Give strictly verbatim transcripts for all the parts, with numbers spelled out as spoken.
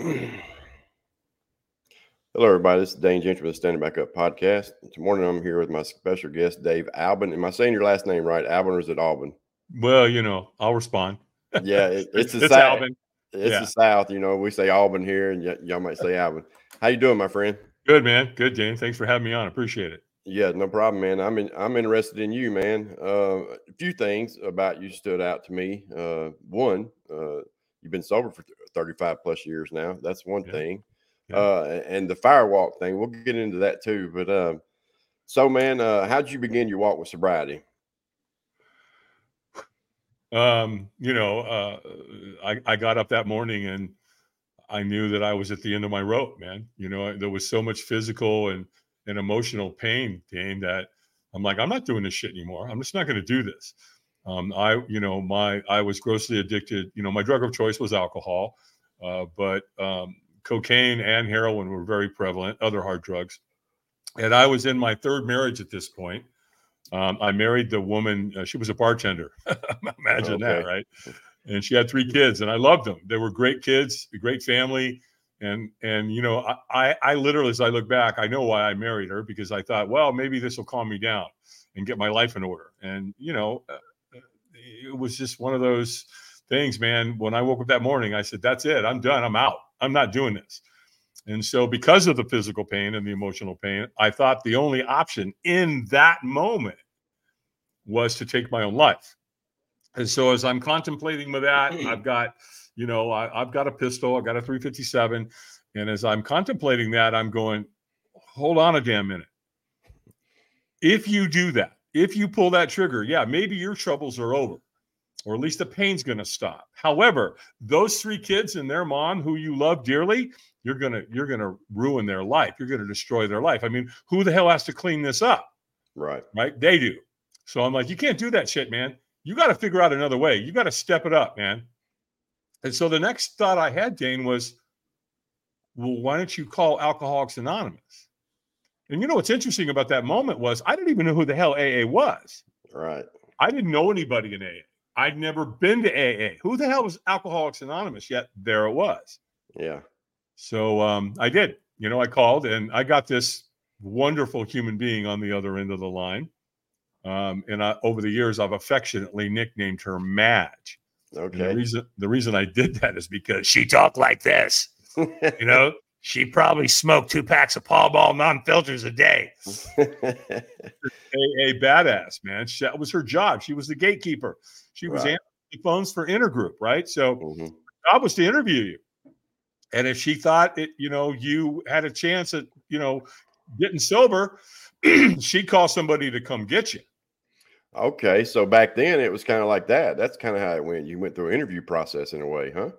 Hello, everybody. This is Dane Gentry with the Standing Back Up podcast. This morning, I'm here with my special guest, Dave Albin. Am I saying your last name right, Albin, or is it Albin? Well, you know, I'll respond. Yeah, it, it's the it's South. Albin. It's yeah. the South. You know, we say Albin here, and y- y'all might say Albin. How you doing, my friend? Good, man. Good, Dane. Thanks for having me on. Appreciate it. Yeah, no problem, man. I'm in, I'm interested in you, man. Uh, a few things about you stood out to me. Uh, one, uh, you've been sober for thirty-five plus years now. That's one Yeah. thing. Yeah. Uh, and the firewalk thing, we'll get into that too. But uh, so, man, uh, how'd you begin your walk with sobriety? Um, you know, uh, I, I got up that morning and I knew that I was at the end of my rope, man. You know, there was so much physical and, and emotional pain, Dane, that I'm like, I'm not doing this shit anymore. I'm just not going to do this. Um, I, you know, my, I was grossly addicted. You know, my drug of choice was alcohol, uh, but um, cocaine and heroin were very prevalent, other hard drugs. And I was in my third marriage at this point. Um, I married the woman. Uh, she was a bartender. Imagine Okay. that, right? And she had three kids, and I loved them. They were great kids, a great family. And, and you know, I, I, I literally, as I look back, I know why I married her, because I thought, well, maybe this will calm me down and get my life in order. And, you know, uh, it was just one of those things, man. When I woke up that morning, I said, that's it. I'm done. I'm out. I'm not doing this. And so because of the physical pain and the emotional pain, I thought the only option in that moment was to take my own life. And so as I'm contemplating with that, I've got, you know, I, I've got a pistol, I've got a three fifty-seven. And as I'm contemplating that, I'm going, hold on a damn minute. If you do that, if you pull that trigger, yeah, maybe your troubles are over, or at least the pain's going to stop. However, those three kids and their mom, who you love dearly, you're going to, you're going to ruin their life. You're going to destroy their life. I mean, who the hell has to clean this up? Right. Right. They do. So I'm like, you can't do that shit, man. You got to figure out another way. You got to step it up, man. And so the next thought I had, Dane, was, well, why don't you call Alcoholics Anonymous? And you know what's interesting about that moment was I didn't even know who the hell A A was. Right. I didn't know anybody in A A. I'd never been to A A. Who the hell was Alcoholics Anonymous? Yet there it was. Yeah. So um, I did. You know, I called and I got this wonderful human being on the other end of the line. Um, and I, over the years, I've affectionately nicknamed her Madge. Okay. And the reason the reason I did that is because she talked like this. You know, she probably smoked two packs of Pall Mall non-filters a day. a, a badass, man. She, that was her job. She was the gatekeeper. She was Right. answering phones for Intergroup, right? So Mhm. her job was to interview you. And if she thought it, you know, you had a chance at, you know, getting sober, she'd call somebody to come get you. Okay, so back then it was kind of like that. That's kind of how it went. You went through an interview process in a way, huh?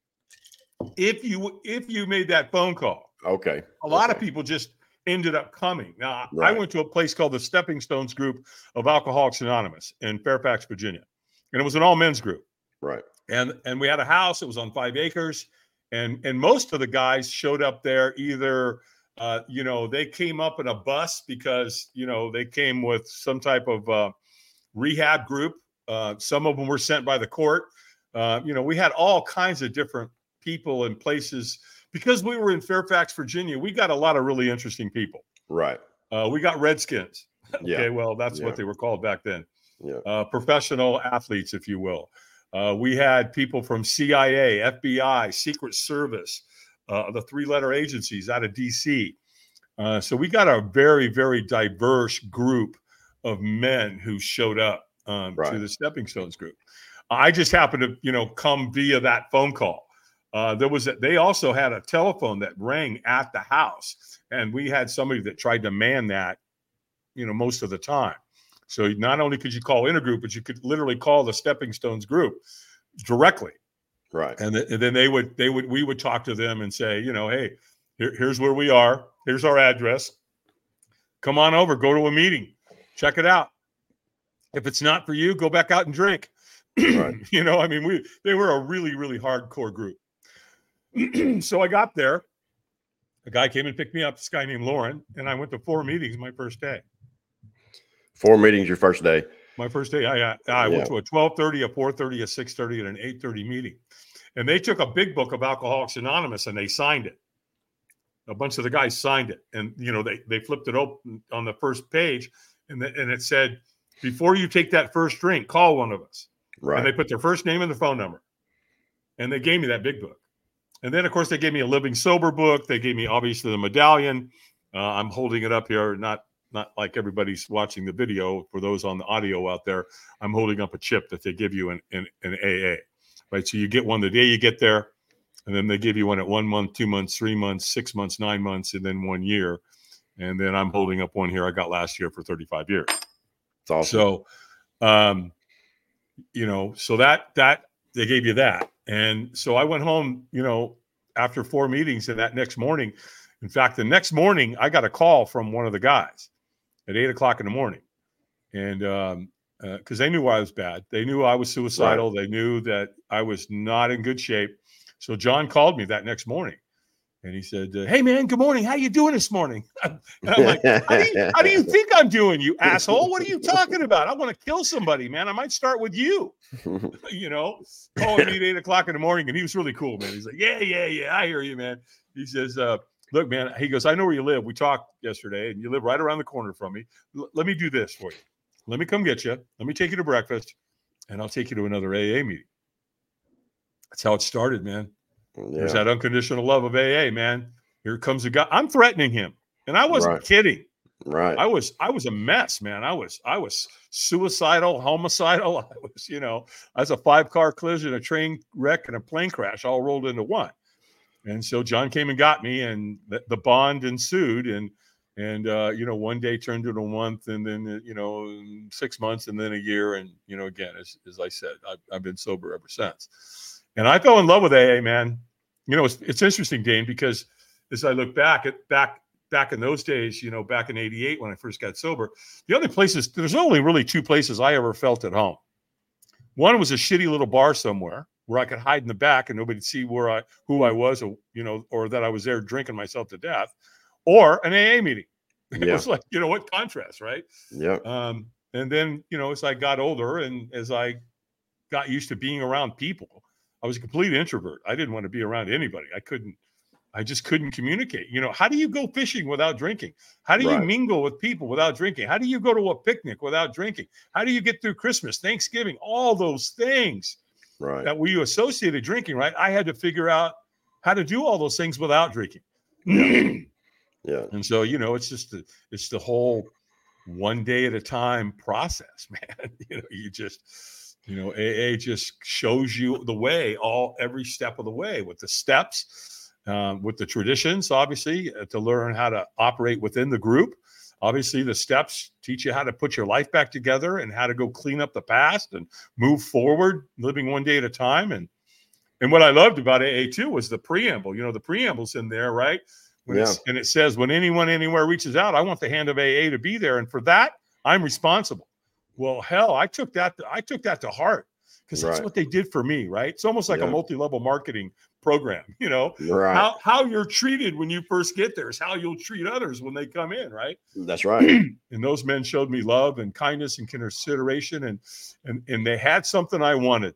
If you if you made that phone call. Okay. A lot okay. of people just ended up coming. Now, Right. I went to a place called the Stepping Stones Group of Alcoholics Anonymous in Fairfax, Virginia. And it was an all men's group. Right. And and we had a house. It was on five acres. And, and most of the guys showed up there either, uh, you know, they came up in a bus because, you know, they came with some type of uh, rehab group. Uh, some of them were sent by the court. Uh, you know, we had all kinds of different people and places. Because we were in Fairfax, Virginia, we got a lot of really interesting people. Right. Uh, we got Redskins. Okay, Yeah. well, that's Yeah. what they were called back then. Yeah. Uh, professional athletes, if you will. Uh, we had people from C I A, F B I, Secret Service, uh, the three-letter agencies out of D C. Uh, so we got a very, very diverse group of men who showed up um, Right. to the Stepping Stones group. I just happened to, you know, come via that phone call. Uh, there was a, they also had a telephone that rang at the house, and we had somebody that tried to man that, you know, most of the time. So not only could you call Intergroup, but you could literally call the Stepping Stones group directly. Right. And, th- and then they would, they would, we would talk to them and say, you know, hey, here, here's where we are. Here's our address. Come on over, go to a meeting, check it out. If it's not for you, go back out and drink. Right. You know, I mean, we, they were a really, really hardcore group. So I got there. A guy came and picked me up, this guy named Lauren, and I went to four meetings my first day. Four meetings your first day. My first day, I, I, I Yeah. went to a twelve thirty, a four thirty, a six thirty, and an eight thirty meeting. And they took a big book of Alcoholics Anonymous and they signed it. A bunch of the guys signed it. And, you know, they, they flipped it open on the first page and, the, and it said, before you take that first drink, call one of us. Right. And they put their first name and their phone number. And they gave me that big book. And then, of course, they gave me a Living Sober book. They gave me, obviously, the medallion. Uh, I'm holding it up here, not not like everybody's watching the video. For those on the audio out there, I'm holding up a chip that they give you in, in, in A A. Right? So you get one the day you get there, and then they give you one at one month, two months, three months, six months, nine months, and then one year. And then I'm holding up one here I got last year for thirty-five years. It's awesome. So, um, you know, so that that they gave you that. And so I went home, you know, after four meetings, and that next morning, in fact, the next morning, I got a call from one of the guys at eight o'clock in the morning. And um, uh, because they knew I was bad. They knew I was suicidal. Right. They knew that I was not in good shape. So John called me that next morning. And he said, uh, hey, man, good morning. How you doing this morning? And I'm like, how do, you, how do you think I'm doing, you asshole? What are you talking about? I want to kill somebody, man. I might start with you. You know, calling me at eight o'clock in the morning. And he was really cool, man. He's like, yeah, yeah, yeah. I hear you, man. He says, uh, look, man, he goes, I know where you live. We talked yesterday, and you live right around the corner from me. L- let me do this for you. Let me come get you. Let me take you to breakfast, and I'll take you to another A A meeting. That's how it started, man. Yeah. There's that unconditional love of A A, man. Here comes a guy. I'm threatening him, and I wasn't right. kidding. Right. I was, I was a mess, man. I was, I was suicidal, homicidal. I was, you know, I was a five-car collision, a train wreck, and a plane crash all rolled into one. And so John came and got me, and the, the bond ensued, and and uh, you know, one day turned into a month, and then you know, six months, and then a year, and you know, again, as as I said, I've, I've been sober ever since. And I fell in love with A A, man. You know, it's, it's interesting, Dane, because as I look back at back back in those days, you know, back in eighty-eight when I first got sober, the other places, there's only really two places I ever felt at home. One was a shitty little bar somewhere where I could hide in the back and nobody'd see where I who I was, or you know, or that I was there drinking myself to death, or an A A meeting. It yeah. was like, you know, what contrast, right? Yeah. Um, and then, you know, as I got older and as I got used to being around people, I was a complete introvert. I didn't want to be around anybody. I couldn't, I just couldn't communicate. You know, how do you go fishing without drinking? How do right. you mingle with people without drinking? How do you go to a picnic without drinking? How do you get through Christmas, Thanksgiving, all those things right. that we associated drinking, right? I had to figure out how to do all those things without drinking. Yeah. yeah. And so, you know, it's just, the, it's the whole one day at a time process, man. You know, you just, You know, A A just shows you the way, all every step of the way, with the steps, um, with the traditions, obviously, uh, to learn how to operate within the group. Obviously, the steps teach you how to put your life back together and how to go clean up the past and move forward, living one day at a time. And and what I loved about A A too was the preamble. You know, the preamble's in there, right? When yeah. it's, and it says, when anyone anywhere reaches out, I want the hand of A A to be there, and for that, I'm responsible. Well, hell, I took that. To, I took that to heart because that's right. what they did for me, right? It's almost like yeah. a multi-level marketing program. You know, right. how how you're treated when you first get there is how you'll treat others when they come in, right? That's right. And those men showed me love and kindness and consideration, and and and they had something I wanted,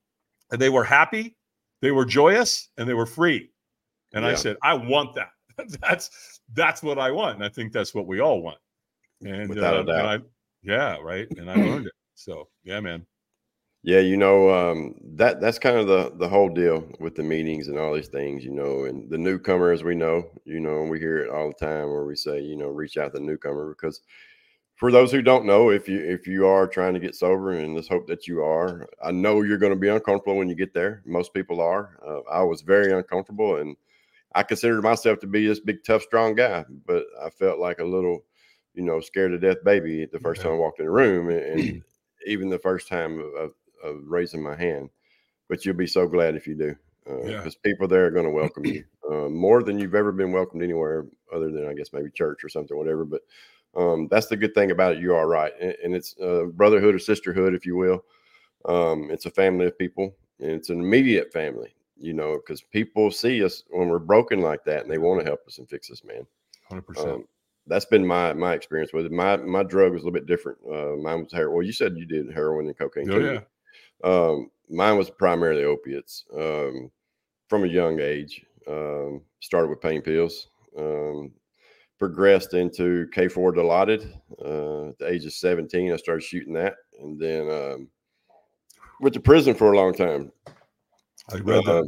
and they were happy, they were joyous, and they were free. And yeah. I said, I want that. that's that's what I want, and I think that's what we all want. And without uh, a doubt. And I, Yeah, right. And I learned it. So yeah, man. Yeah, you know, um, that that's kind of the the whole deal with the meetings and all these things, you know, and the newcomer, as we know, you know, and we hear it all the time where we say, you know, reach out to the newcomer, because for those who don't know, if you if you are trying to get sober, and let's hope that you are, I know you're going to be uncomfortable when you get there. Most people are. Uh, I was very uncomfortable, and I considered myself to be this big, tough, strong guy, but I felt like a little, you know, scared to death baby the first Okay. time I walked in the room, and, and even the first time of, of, of raising my hand. But you'll be so glad if you do, because uh, yeah. people there are going to welcome you uh, more than you've ever been welcomed anywhere other than, I guess, maybe church or something, whatever. But um, that's the good thing about it. You are right, and, and it's uh, brotherhood or sisterhood, if you will. Um, it's a family of people, and it's an immediate family. You know, because people see us when we're broken like that, and they want to help us and fix us, man. one hundred percent. Um, that's been my my experience with it. My my drug was a little bit different. Uh, mine was heroin. Well, you said you did heroin and cocaine Oh, too. yeah. Um, mine was primarily opiates um, from a young age. Um, started with pain pills, um, progressed into K four Dilaudid. Uh, at the age of seventeen, I started shooting that, and then um, went to prison for a long time. I read that.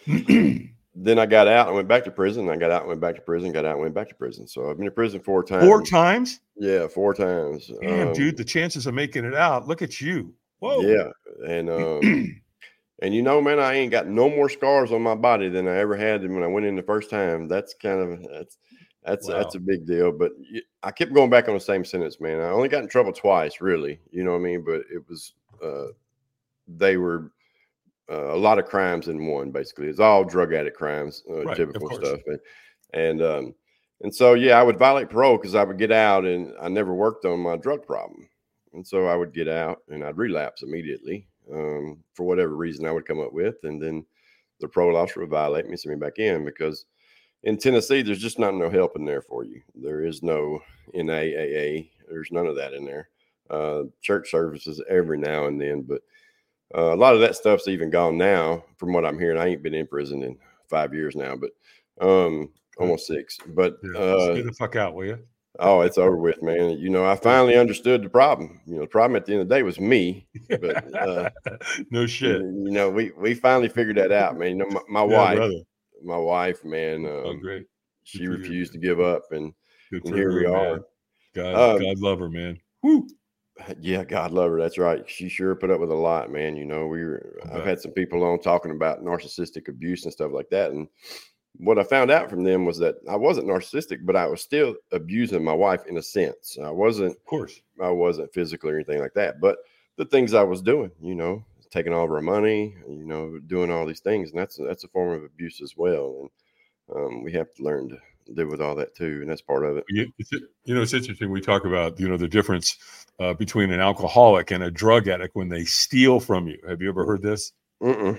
Um, then I got out and went back to prison. I got out and went back to prison, got out and went back to prison. So I've been to prison four times. Four times? Yeah, four times. Damn, um, dude, the chances of making it out. Look at you. Whoa. Yeah. And, um, and you know, man, I ain't got no more scars on my body than I ever had when I went in the first time. That's kind of, that's, that's, Wow. that's a big deal. But I kept going back on the same sentence, man. I only got in trouble twice, really. You know what I mean? But it was, uh, they were, Uh, a lot of crimes in one, basically. It's all drug addict crimes, uh, Right, typical of course. stuff. And, and, um, and so, yeah, I would violate parole because I would get out and I never worked on my drug problem. And so I would get out and I'd relapse immediately um, for whatever reason I would come up with. And then the parole officer would violate me, send me back in, because in Tennessee, there's just not no help in there for you. There is no N A A A. There's none of that in there. Uh, church services every now and then, but Uh, a lot of that stuff's even gone now, from what I'm hearing. I ain't been in prison in five years now, but um, almost six. But Yeah, uh, get the fuck out, will you? oh, it's over with, man. You know, I finally understood the problem. You know, the problem at the end of the day was me. But uh, no shit. You know, we we finally figured that out, man. You know, my, my Yeah, wife, brother. my wife, man. Um, Oh, great. She Good for you, refused to man. give up, and, Good and for here her, we are. man. God, Um, God love her, man. Woo. Yeah, God love her. That's right. She sure put up with a lot, man. You know, we were, I I've bet. had some people on talking about narcissistic abuse and stuff like that. And what I found out from them was that I wasn't narcissistic, but I was still abusing my wife in a sense. I wasn't, Of course. I wasn't physical or anything like that. But the things I was doing, you know, taking all of her money, you know, doing all these things, and that's that's a form of abuse as well. And um, we have to learn to live with all that too, and that's part of it. You, it's, you know, it's interesting. We talk about, you know, the difference uh, between an alcoholic and a drug addict when they steal from you. Have you ever heard this? Mm-mm.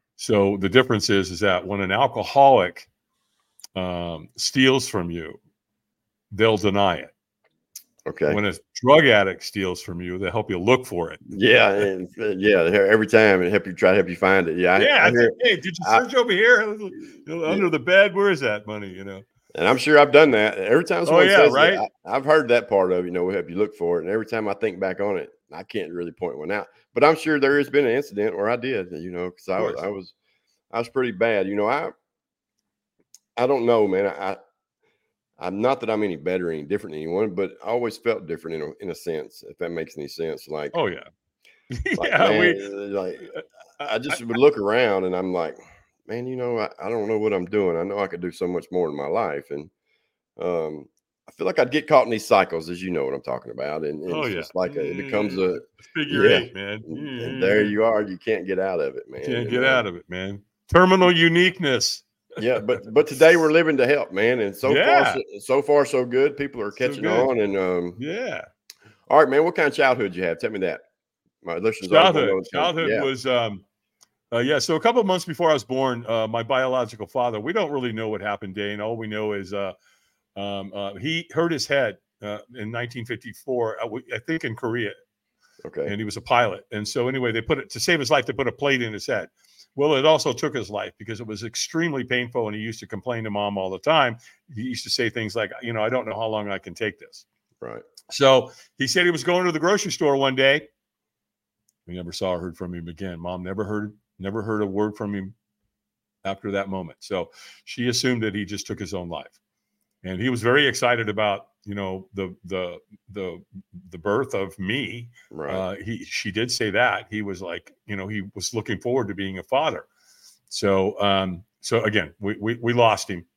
So the difference is, is that when an alcoholic um, steals from you, they'll deny it. Okay. When a drug addict steals from you, they help you look for it. Yeah, and uh, yeah, every time and help you try to help you find it. Yeah, I, yeah. I I hear, think, hey, did you search I, over here you know, under yeah. the bed? Where is that money? You know. And I'm sure I've done that. Every time someone oh, yeah, says right? that, I, I've heard that part of, you know, we help you look for it. And every time I think back on it, I can't really point one out. But I'm sure there has been an incident where I did, you know, because I was, I was, I was pretty bad. You know, I, I don't know, man. I, I'm not that I'm any better or any different than anyone, but I always felt different in a, in a sense, if that makes any sense. Like, oh yeah, like, yeah. man, We, like, I just would look around and I'm like, man, you know, I, I don't know what I'm doing. I know I could do so much more in my life. And, um, I feel like I'd get caught in these cycles, as you know what I'm talking about. And, and oh, it's yeah. just like a, it becomes a figure yeah, eight, man. And, and there you are. You can't get out of it, man. Can't and, get uh, out of it, man. Terminal uniqueness. Yeah, but but today we're living to help, man. And so yeah. far, so, so far, so good. People are catching so on. And um, yeah. All right, man. What kind of childhood you have? Tell me that. My listeners childhood. Childhood yeah. was um, uh, yeah. So a couple of months before I was born, uh, my biological father. We don't really know what happened, Dane. All we know is uh, um, uh, he hurt his head uh, in nineteen fifty-four. I think in Korea. Okay. And he was a pilot. And so anyway, they put it to save his life. They put a plate in his head. Well, it also took his life because it was extremely painful. And he used to complain to mom all the time. He used to say things like, you know, I don't know how long I can take this. Right. So he said he was going to the grocery store one day. We never saw or heard from him again. Mom never heard, never heard a word from him after that moment. So she assumed that he just took his own life. And he was very excited about, you know, the the the the birth of me. Right. Uh, he she did say that. He was like, you know, he was looking forward to being a father. So um, so again, we, we we lost him.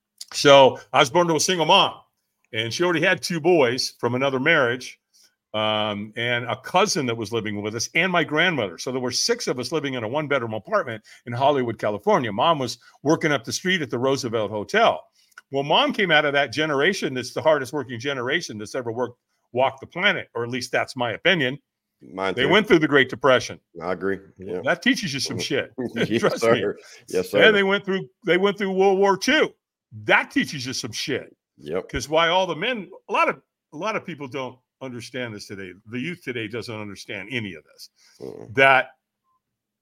So I was born to a single mom, and she already had two boys from another marriage, um, and a cousin that was living with us, and my grandmother. So there were six of us living in a one-bedroom apartment in Hollywood, California. Mom was working up the street at the Roosevelt Hotel. Well, mom came out of that generation that's the hardest working generation that's ever worked, walked the planet, or at least that's my opinion. Mine they too. went through the Great Depression. I agree. Yeah. Well, that teaches you some shit. yes, Trust sir. me. Yes, sir. And they went through they went through World War Two. That teaches you some shit. Yep. Because why all the men, a lot of a lot of people don't understand this today. The youth today doesn't understand any of this. Mm. That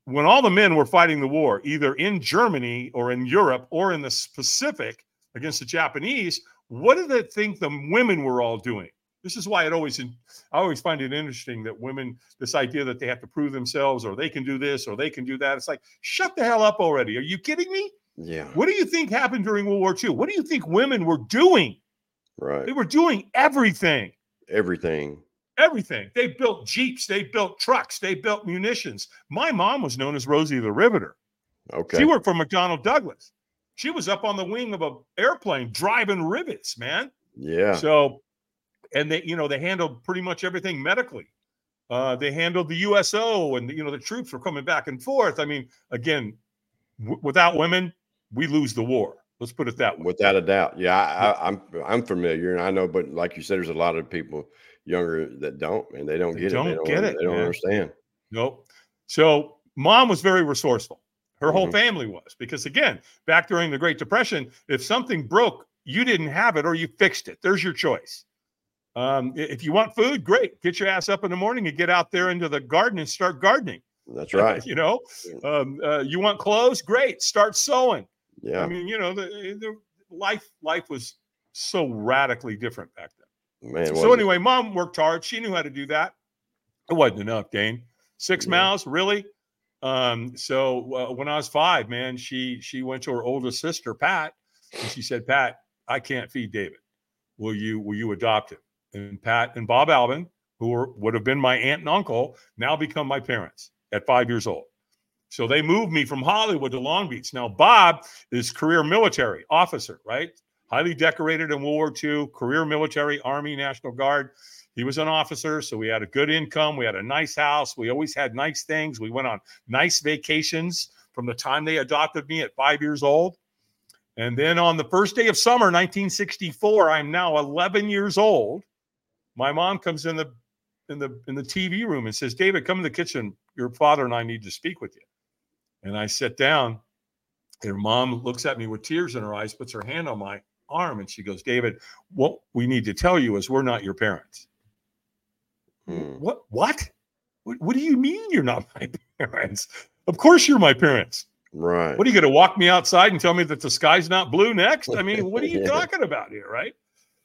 when all the men were fighting the war, either in Germany or in Europe or in the Pacific against the Japanese, what did they think the women were all doing? This is why it always, I always find it interesting that women, this idea that they have to prove themselves or they can do this or they can do that. It's like, shut the hell up already. Are you kidding me? Yeah. What do you think happened during World War Two? What do you think women were doing? Right. They were doing everything. Everything. Everything. They built Jeeps. They built trucks. They built munitions. My mom was known as Rosie the Riveter. Okay. She worked for McDonnell Douglas. She was up on the wing of an airplane driving rivets, man. Yeah. So, and they, you know, they handled pretty much everything medically. Uh, they handled the U S O, and, you know, the troops were coming back and forth. I mean, again, w- without women, we lose the war. Let's put it that way. Without a doubt. Yeah, I, I, I'm I'm familiar, and I know, but like you said, there's a lot of people younger that don't, and they don't They get don't it. They don't get it, They don't man. understand. Nope. So mom was very resourceful. Her whole Mhm. family was, because again, back during the Great Depression, if something broke, you didn't have it or you fixed it. There's your choice. Um, i- if you want food, great. Get your ass up in the morning and get out there into the garden and start gardening. That's right. You know, um, uh, you want clothes? Great. Start sewing. Yeah. I mean, you know, the, the life life was so radically different back then. Man. So wasn't it? anyway, mom worked hard. She knew how to do that. It wasn't enough, Dane. Six Yeah. mouths, really? Um, so uh, when I was five, man, she she went to her oldest sister, Pat, and she said, "Pat, I can't feed David. Will you will you adopt him?" And Pat and Bob Albin, who were, would have been my aunt and uncle, now become my parents at five years old. So they moved me from Hollywood to Long Beach. Now, Bob is career military officer, right? Highly decorated in World War Two, career military, Army, National Guard. He was an officer, so we had a good income. We had a nice house. We always had nice things. We went on nice vacations from the time they adopted me at five years old. And then on the first day of summer, nineteen sixty-four, I'm now eleven years old. My mom comes in the in the in the T V room and says, "David, come in the kitchen. Your father and I need to speak with you." And I sit down, and her mom looks at me with tears in her eyes, puts her hand on my arm, and she goes, "David, what we need to tell you is we're not your parents." Hmm. What? What? What? What do you mean you're not my parents? Of course you're my parents. Right. What are you going to walk me outside and tell me that the sky's not blue next? I mean, what are you Yeah. talking about here, right?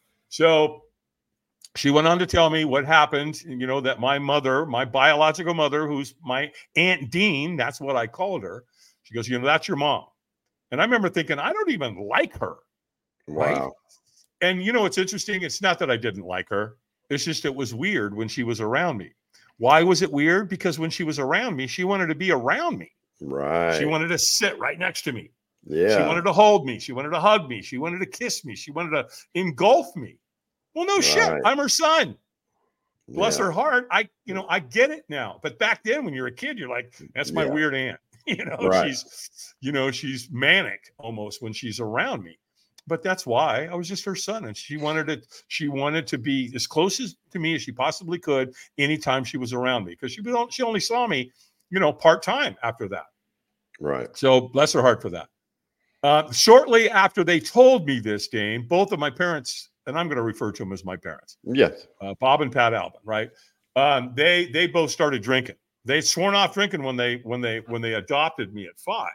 So she went on to tell me what happened, you know, that my mother, my biological mother, who's my Aunt Dean, that's what I called her. She goes, you know, that's your mom. And I remember thinking, I don't even like her. Right? Wow. And, you know, it's interesting. It's not that I didn't like her. It's just it was weird when she was around me. Why was it weird? Because when she was around me, she wanted to be around me. Right. She wanted to sit right next to me. Yeah. She wanted to hold me. She wanted to hug me. She wanted to kiss me. She wanted to engulf me. Well, no shit. Right. I'm her son. Bless Yeah. her heart. I, you know, I get it now. But back then, when you're a kid, you're like, that's my Yeah. weird aunt. You know, Right. she's, you know, she's manic almost when she's around me. But that's why I was just her son, and she wanted to. She wanted to be as close as to me as she possibly could anytime she was around me, because she was she only saw me, you know, part time after that. Right. So bless her heart for that. Uh, shortly after they told me this, Dane, both of my parents, and I'm going to refer to them as my parents, Yes. uh, Bob and Pat Albin, right? Um, they they both started drinking. They'd sworn off drinking when they when they when they adopted me at five.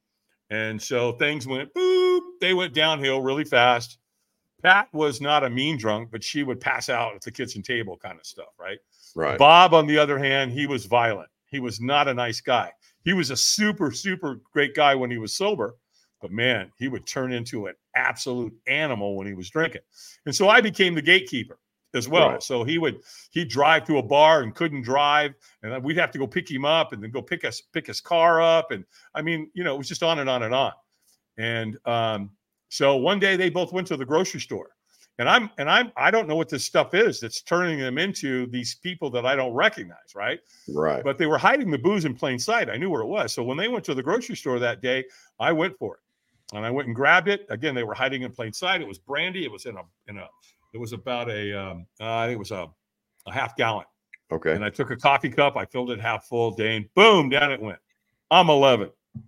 And so things went boop. They went downhill really fast. Pat was not a mean drunk, but she would pass out at the kitchen table kind of stuff, right? Right. Bob, on the other hand, he was violent. He was not a nice guy. He was a super, super great guy when he was sober, but man, he would turn into an absolute animal when he was drinking. And so I became the gatekeeper as well. Right. So he would, he'd drive to a bar and couldn't drive, and we'd have to go pick him up and then go pick us, pick his car up. And I mean, you know, it was just on and on and on. And um, so one day they both went to the grocery store, and I'm, and I'm, I don't know what this stuff is that's turning them into these people that I don't recognize. Right. Right. But they were hiding the booze in plain sight. I knew where it was. So when they went to the grocery store that day, I went for it, and I went and grabbed it. Again, they were hiding in plain sight. It was brandy. It was in a, in a, it was about a, um, uh, I think it was a, a half gallon. Okay. And I took a coffee cup. I filled it half full, Dane. Boom, down it went. I'm eleven.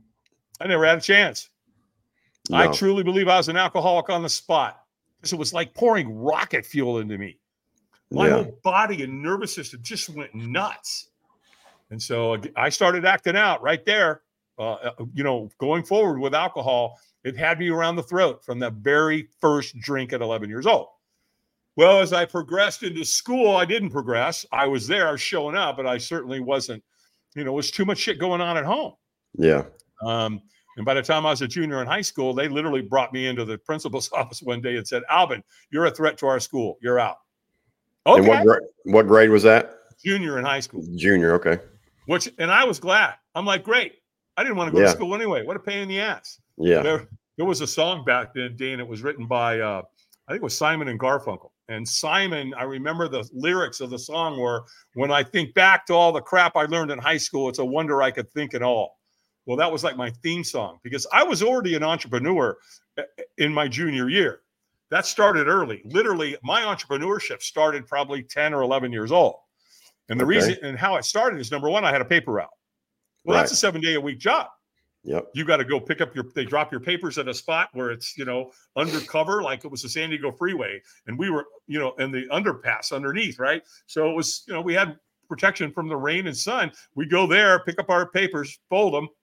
I never had a chance. No. I truly believe I was an alcoholic on the spot, because it was like pouring rocket fuel into me. My Yeah. whole body and nervous system just went nuts. And so I started acting out right there. Uh, you know, going forward with alcohol, it had me around the throat from the very first drink at eleven years old. Well, as I progressed into school, I didn't progress. I was there, I was showing up, but I certainly wasn't, you know, it was too much shit going on at home. Yeah. Um, and by the time I was a junior in high school, they literally brought me into the principal's office one day and said, Alvin, you're a threat to our school. You're out. Okay. And what, gra- what grade was that? Junior in high school. Junior. Okay. Which, and I was glad. I'm like, great. I didn't want to go yeah. to school anyway. What a pain in the ass. Yeah. There, there was a song back then, Dean. It was written by, uh, I think it was Simon and Garfunkel. And Simon, I remember the lyrics of the song were, when I think back to all the crap I learned in high school, it's a wonder I could think at all. Well, that was like my theme song because I was already an entrepreneur in my junior year. That started early. Literally, my entrepreneurship started probably ten or eleven years old. And the okay. reason and how it started is, number one, I had a paper route. Well, right. that's a seven day a week job. Yep. You got to go pick up your, they drop your papers at a spot where it's, you know, undercover, like it was the San Diego freeway. And we were, you know, in the underpass underneath, right? So it was, you know, we had protection from the rain and sun. We go there, pick up our papers, fold them,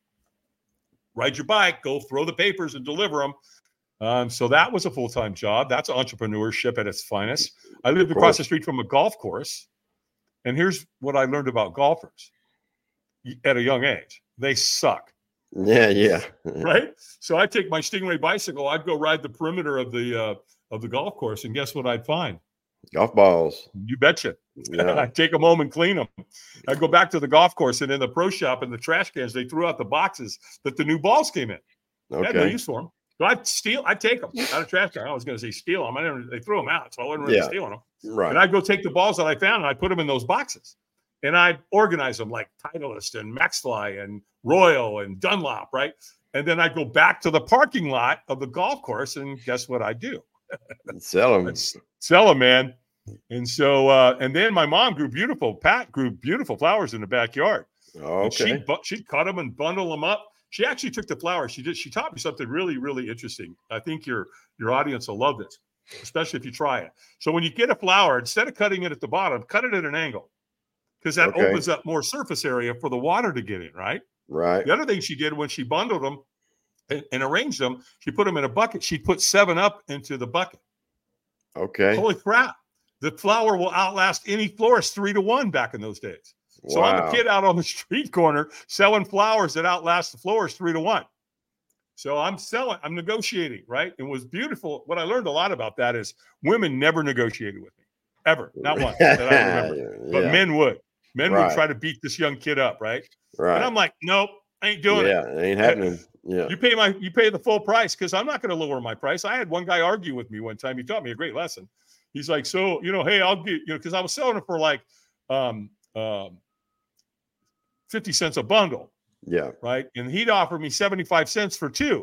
ride your bike, go throw the papers and deliver them. Um, so that was a full-time job. That's entrepreneurship at its finest. I lived across the street from a golf course. And here's what I learned about golfers at a young age. They suck. Yeah, yeah. Right? So I'd take my Stingray bicycle. I'd go ride the perimeter of the uh, of the golf course. And guess what I'd find? Golf balls. You betcha. Yeah. I'd take them home and clean them. I'd go back to the golf course, and in the pro shop in the trash cans, they threw out the boxes that the new balls came in. Okay. I had no use for them. So I'd steal, I'd take them out of trash can. I was going to say steal them. I didn't, they threw them out, so I wasn't really yeah. stealing them. Right. And I'd go take the balls that I found, and I'd put them in those boxes. And I'd organize them like Titleist and Maxfly and Royal and Dunlop, right? And then I'd go back to the parking lot of the golf course, and guess what I do? Sell them. I'd sell them, man. And so, uh, and then my mom grew beautiful. Pat grew beautiful flowers in the backyard. Oh, okay. And she she'd cut them and bundle them up. She actually took the flowers. She did. She taught me something really, really interesting. I think your your audience will love this, especially if you try it. So when you get a flower, instead of cutting it at the bottom, cut it at an angle, because that okay. opens up more surface area for the water to get in. Right. Right. The other thing she did when she bundled them and, and arranged them, she put them in a bucket. She put seven up into the bucket. Okay. Holy crap. The flower will outlast any florist three to one back in those days. Wow. So I'm a kid out on the street corner selling flowers that outlast the florist three to one. So I'm selling, I'm negotiating, right? It was beautiful. What I learned a lot about that is women never negotiated with me, ever, not once that I remember. yeah. But men would. Men right. would try to beat this young kid up, right? Right. And I'm like, nope, I ain't doing yeah, it. Yeah, it ain't happening. Yeah. You pay my, you pay the full price because I'm not going to lower my price. I had one guy argue with me one time. He taught me a great lesson. He's like, so, you know, hey, I'll get, you know, because I was selling it for like um, um, fifty cents a bundle. Yeah. Right. And he'd offer me seventy-five cents for two.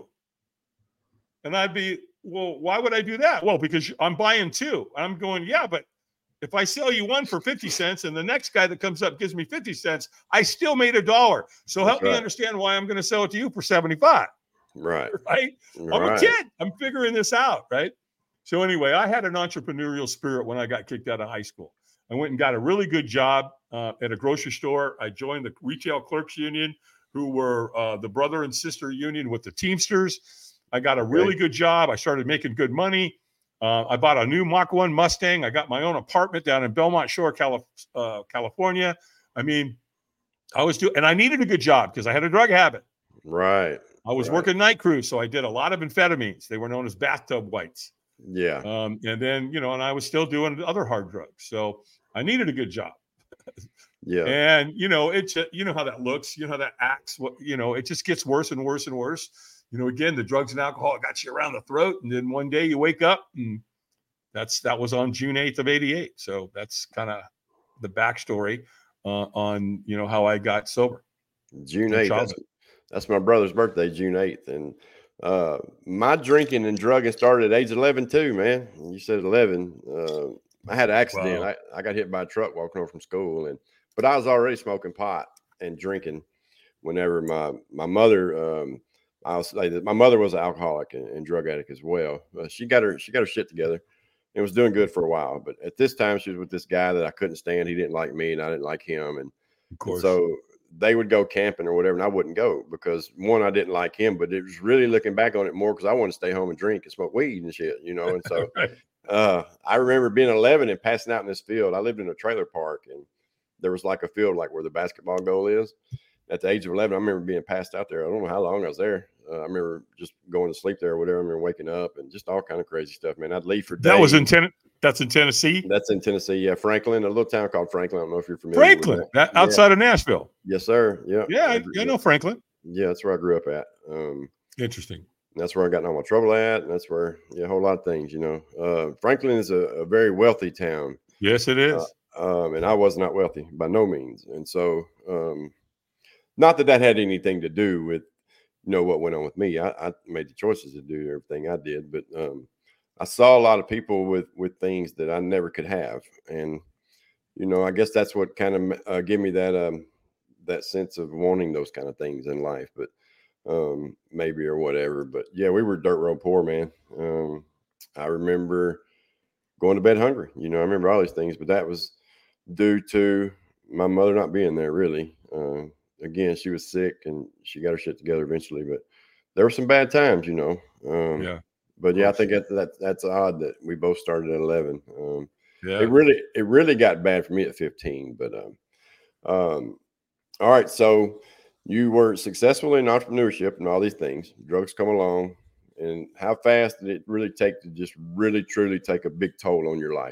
And I'd be, well, why would I do that? Well, because I'm buying two. I'm going, yeah, but if I sell you one for fifty cents and the next guy that comes up gives me fifty cents, I still made a dollar. So That's help right. me understand why I'm going to sell it to you for seventy-five. Right. Right. right. I'm a kid. I'm figuring this out. Right. So anyway, I had an entrepreneurial spirit when I got kicked out of high school. I went and got a really good job uh, at a grocery store. I joined the Retail Clerks Union, who were uh, the brother and sister union with the Teamsters. I got a really okay. good job. I started making good money. Uh, I bought a new Mach one Mustang. I got my own apartment down in Belmont Shore, Calif- uh, California. I mean, I was doing, and I needed a good job because I had a drug habit. Right. I was right. working night crews, so I did a lot of amphetamines. They were known as bathtub whites. Yeah. Um, and then, you know, and I was still doing other hard drugs. So I needed a good job. Yeah. And, you know, it's, you know how that looks, you know how that acts, what, you know, it just gets worse and worse and worse. You know, again, the drugs and alcohol got you around the throat. And then one day you wake up and that's, that was on June eighth of eighty-eight. So that's kind of the backstory uh, on, you know, how I got sober. June eighth. That's, that's my brother's birthday, June eighth. And uh, my drinking and drugging started at age eleven too, man. You said eleven. Uh, I had an accident. Wow. I, I got hit by a truck walking home from school, and but I was already smoking pot and drinking whenever my my mother um I was like my mother was an alcoholic and, and drug addict as well. Uh, she got her she got her shit together and was doing good for a while. But at this time, she was with this guy that I couldn't stand. He didn't like me, and I didn't like him. And, of course. and so they would go camping or whatever, and I wouldn't go because one, I didn't like him, but it was really looking back on it more because I wanted to stay home and drink and smoke weed and shit, you know. And so Right. uh, I remember being eleven and passing out in this field. I lived in a trailer park, and there was like a field like where the basketball goal is. At the age of eleven, I remember being passed out there. I don't know how long I was there. Uh, I remember just going to sleep there or whatever. I remember waking up and just all kind of crazy stuff, man. I'd leave for days. That was in ten- That's in Tennessee? That's in Tennessee, yeah. Franklin, a little town called Franklin. I don't know if you're familiar Franklin, with that. that, outside yeah. of Nashville. Yes, sir. Yeah. Yeah, I, I know Franklin. Yeah, that's where I grew up at. Um, Interesting. That's where I got in all my trouble at. And that's where, yeah, a whole lot of things, you know. Uh, Franklin is a, a very wealthy town. Yes, it is. Uh, um, and I was not wealthy by no means. And so, um, not that that had anything to do with, you know, what went on with me. I, I made the choices to do everything I did, but um, I saw a lot of people with with things that I never could have, and you know, I guess that's what kind of uh, gave me that um, that sense of wanting those kind of things in life. But um, maybe or whatever. But yeah, we were dirt road poor, man. Um, I remember going to bed hungry. You know, I remember all these things, but that was due to my mother not being there. Really. Uh, Again, she was sick and she got her shit together eventually, but there were some bad times, you know. Um, yeah. But yeah, I think that, that that's odd that we both started at eleven. Um, yeah. It really, it really got bad for me at fifteen. But um, um, all right, so you were successful in entrepreneurship and all these things. Drugs come along, and how fast did it really take to just really, truly take a big toll on your life?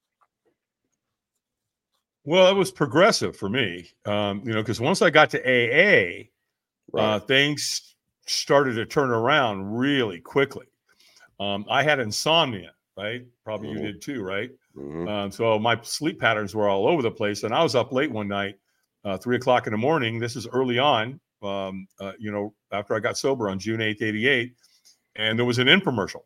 Well, it was progressive for me, um, you know, because once I got to A A, right. uh, things started to turn around really quickly. Um, I had insomnia, right? Probably mm-hmm. you did too, right? Mm-hmm. Um, so my sleep patterns were all over the place, and I was up late one night, uh, three o'clock in the morning. This is early on, um, uh, you know, after I got sober on June eighth, eighty-eight, and there was an infomercial,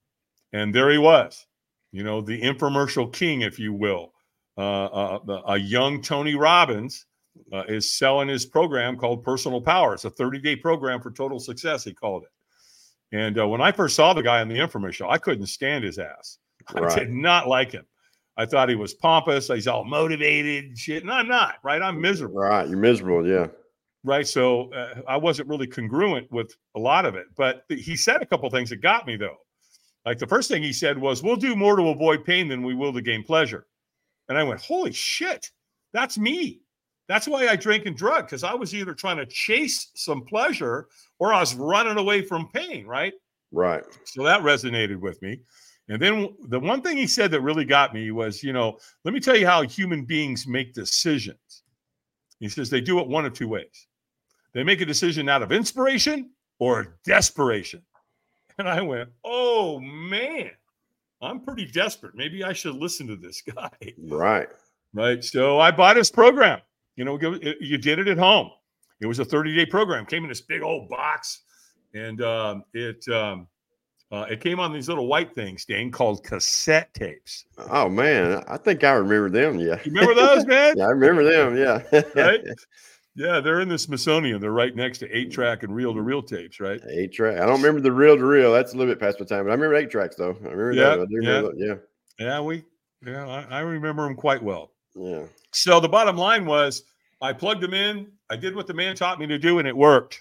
and there he was, you know, the infomercial king, if you will. Uh, uh, a young Tony Robbins uh, is selling his program called Personal Power. It's a thirty-day program for total success, he called it. And uh, when I first saw the guy on the infomercial, I couldn't stand his ass. Right. I did not like him. I thought he was pompous. He's all motivated and shit. And I'm not, right? I'm miserable. Right. You're miserable, yeah. Right. So uh, I wasn't really congruent with a lot of it. But th- he said a couple things that got me, though. Like the first thing he said was, we'll do more to avoid pain than we will to gain pleasure. And I went, holy shit, that's me. That's why I drank and drug, because I was either trying to chase some pleasure or I was running away from pain, right? Right. So that resonated with me. And then the one thing he said that really got me was, you know, let me tell you how human beings make decisions. He says they do it one of two ways. They make a decision out of inspiration or desperation. And I went, oh, man. I'm pretty desperate. Maybe I should listen to this guy. Right. Right. So I bought his program. You know, you did it at home. It was a thirty-day program. Came in this big old box. And um, it um, uh, it came on these little white things, Dane, called cassette tapes. Oh, man. I think I remember them. Yeah. You remember those, man? Yeah, I remember them. Yeah. Right? Yeah, they're in the Smithsonian. They're right next to eight-track and reel-to-reel tapes, right? Eight-track. I don't remember the reel-to-reel. That's a little bit past my time, but I remember eight-tracks, though. I remember yeah, that. I do yeah. remember that. Yeah. Yeah, we, yeah, I, I remember them quite well. Yeah. So the bottom line was I plugged them in. I did what the man taught me to do, and it worked.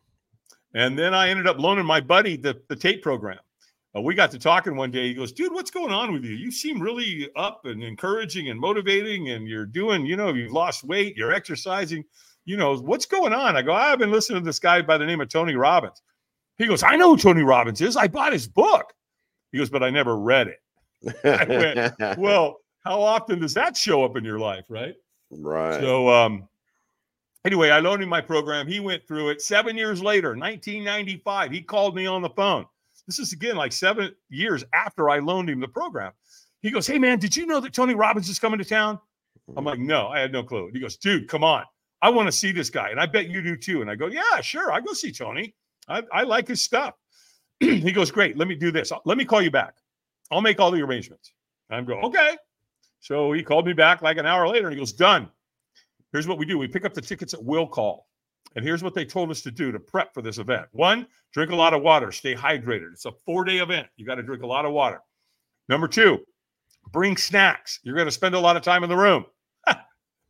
And then I ended up loaning my buddy the, the tape program. Uh, we got to talking one day. He goes, dude, what's going on with you? You seem really up and encouraging and motivating, and you're doing, you know, you've lost weight, you're exercising. You know, what's going on? I go, I've been listening to this guy by the name of Tony Robbins. He goes, I know who Tony Robbins is. I bought his book. He goes, but I never read it. I went, well, how often does that show up in your life, right? Right. So um, anyway, I loaned him my program. He went through it. Seven years later, nineteen ninety-five, he called me on the phone. This is, again, like seven years after I loaned him the program. He goes, hey, man, did you know that Tony Robbins is coming to town? I'm like, no, I had no clue. He goes, dude, come on. I want to see this guy, and I bet you do too. And I go, yeah, sure. I go see Tony. I, I like his stuff. He goes, great. Let me do this. Let me call you back. I'll make all the arrangements. And I'm going, okay. So he called me back like an hour later, and he goes, done. Here's what we do. We pick up the tickets at will call. And here's what they told us to do to prep for this event. One, drink a lot of water. Stay hydrated. It's a four-day event. You got to drink a lot of water. Number two, bring snacks. You're going to spend a lot of time in the room.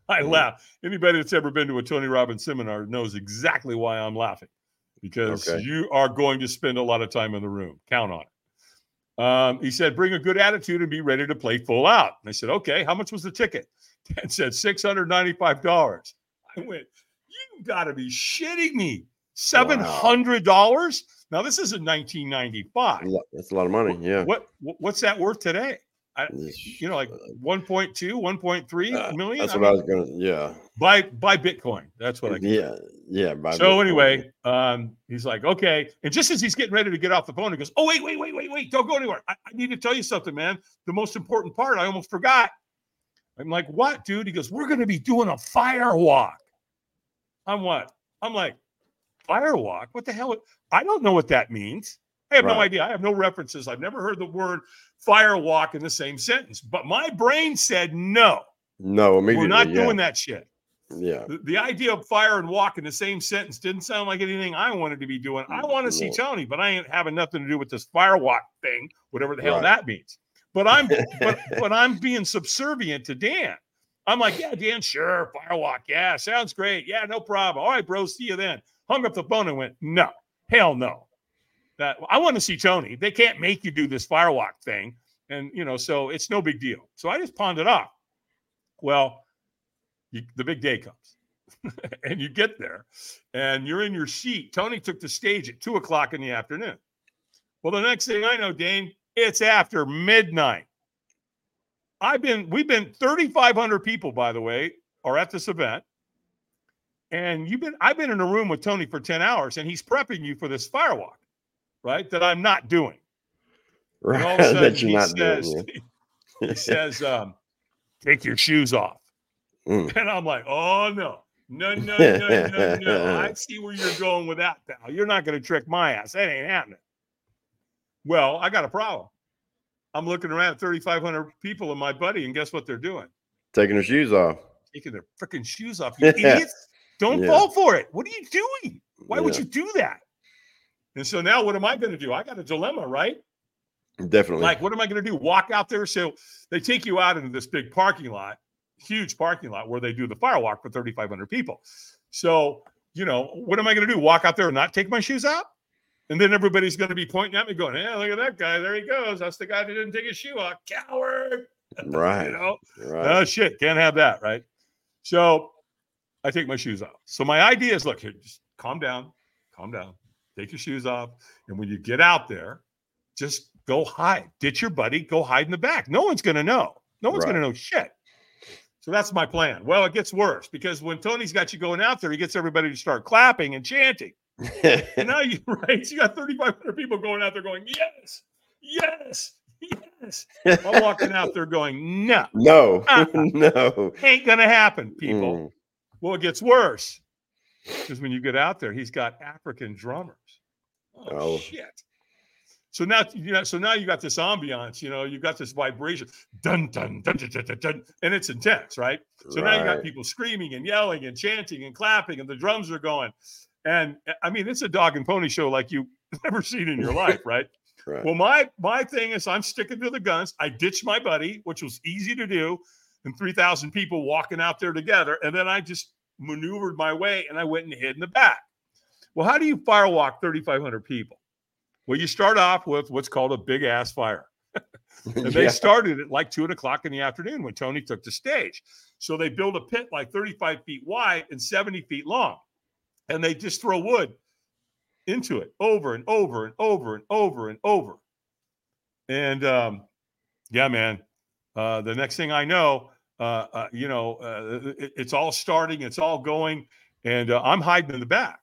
I laugh. Anybody that's ever been to a Tony Robbins seminar knows exactly why I'm laughing, because Okay. you are going to spend a lot of time in the room. Count on it. Um, he said, bring a good attitude and be ready to play full out. And I said, okay, how much was the ticket? Dan said six hundred ninety-five dollars. I went, you got to be shitting me. seven hundred dollars? Wow. Now, this is in nineteen ninety-five. That's a lot of money. Yeah. What, what What's that worth today? I, you know, like one point two, one point three uh, million. That's I what mean, I was going to, yeah. Buy, buy Bitcoin. That's what I can Yeah. Yeah. Buy so Bitcoin. Anyway, um, he's like, okay. And just as he's getting ready to get off the phone, he goes, oh, wait, wait, wait, wait, wait. Don't go anywhere. I, I need to tell you something, man. The most important part, I almost forgot. I'm like, what, dude? He goes, we're going to be doing a fire walk. I'm what? I'm like, fire walk? What the hell? I don't know what that means. I have right. no idea. I have no references. I've never heard the word fire walk in the same sentence. But my brain said no. No, we're not yeah. doing that shit. Yeah. The, the idea of fire and walk in the same sentence didn't sound like anything I wanted to be doing. I want to see Tony, but I ain't having nothing to do with this fire walk thing, whatever the hell right. that means. But I'm but, but I'm being subservient to Dan. I'm like, yeah, Dan, sure, fire walk. Yeah, sounds great. Yeah, no problem. All right, bro, see you then. Hung up the phone and went, no, hell no. That I want to see Tony. They can't make you do this firewalk thing. And, you know, so it's no big deal. So I just pawned it off. Well, you, the big day comes and you get there and you're in your seat. Tony took the stage at two o'clock in the afternoon. Well, the next thing I know, Dane, it's after midnight. I've been, we've been thirty-five hundred people, by the way, are at this event. And you've been, I've been in a room with Tony for ten hours and he's prepping you for this firewalk. Right, that I'm not doing. Right, and all of a sudden, that you're he not says, doing. Yeah. He says, um, "Take your shoes off," mm. and I'm like, "Oh no, no, no, no, no, no! I see where you're going with that, pal. You're not going to trick my ass. That ain't happening." Well, I got a problem. I'm looking around at thirty-five hundred people and my buddy, and guess what they're doing? Taking their shoes off. Taking their freaking shoes off. You idiots! Don't yeah. fall for it. What are you doing? Why yeah. would you do that? And so now what am I going to do? I got a dilemma, right? Definitely. Like, what am I going to do? Walk out there? So they take you out into this big parking lot, huge parking lot where they do the firewalk for thirty-five hundred people. So, you know, what am I going to do? Walk out there and not take my shoes out? And then everybody's going to be pointing at me going, hey, look at that guy. There he goes. That's the guy that didn't take his shoe off. Coward. Right. You know? Right. Oh, shit. Can't have that, right? So I take my shoes off. So my idea is, look, here, just calm down. Calm down. Take your shoes off. And when you get out there, just go hide. Ditch your buddy. Go hide in the back. No one's going to know. No one's right. going to know shit. So that's my plan. Well, it gets worse because when Tony's got you going out there, he gets everybody to start clapping and chanting. And now you right, you got thirty-five hundred people going out there going, yes, yes, yes. I'm walking out there going, no, no, uh-uh. no. Ain't going to happen, people. Mm. Well, it gets worse. Because when you get out there, he's got African drummers. Oh, oh, shit. So now, you know, so now you got this ambiance, you know, you got this vibration, dun, dun, dun, dun, dun, dun, dun, and it's intense, right? So right. now you got people screaming and yelling and chanting and clapping and the drums are going. And I mean, it's a dog and pony show like you've never seen in your life, right? Right. Well, my, my thing is I'm sticking to the guns. I ditched my buddy, which was easy to do, and three thousand people walking out there together. And then I just maneuvered my way and I went and hid in the back. Well, how do you firewalk thirty-five hundred people? Well, you start off with what's called a big ass fire. And they yeah. started at like two o'clock in the afternoon when Tony took the stage. So they build a pit like thirty-five feet wide and seventy feet long. And they just throw wood into it over and over and over and over and over. And um, yeah, man, uh, the next thing I know, uh, uh, you know, uh, it, it's all starting, it's all going, and uh, I'm hiding in the back.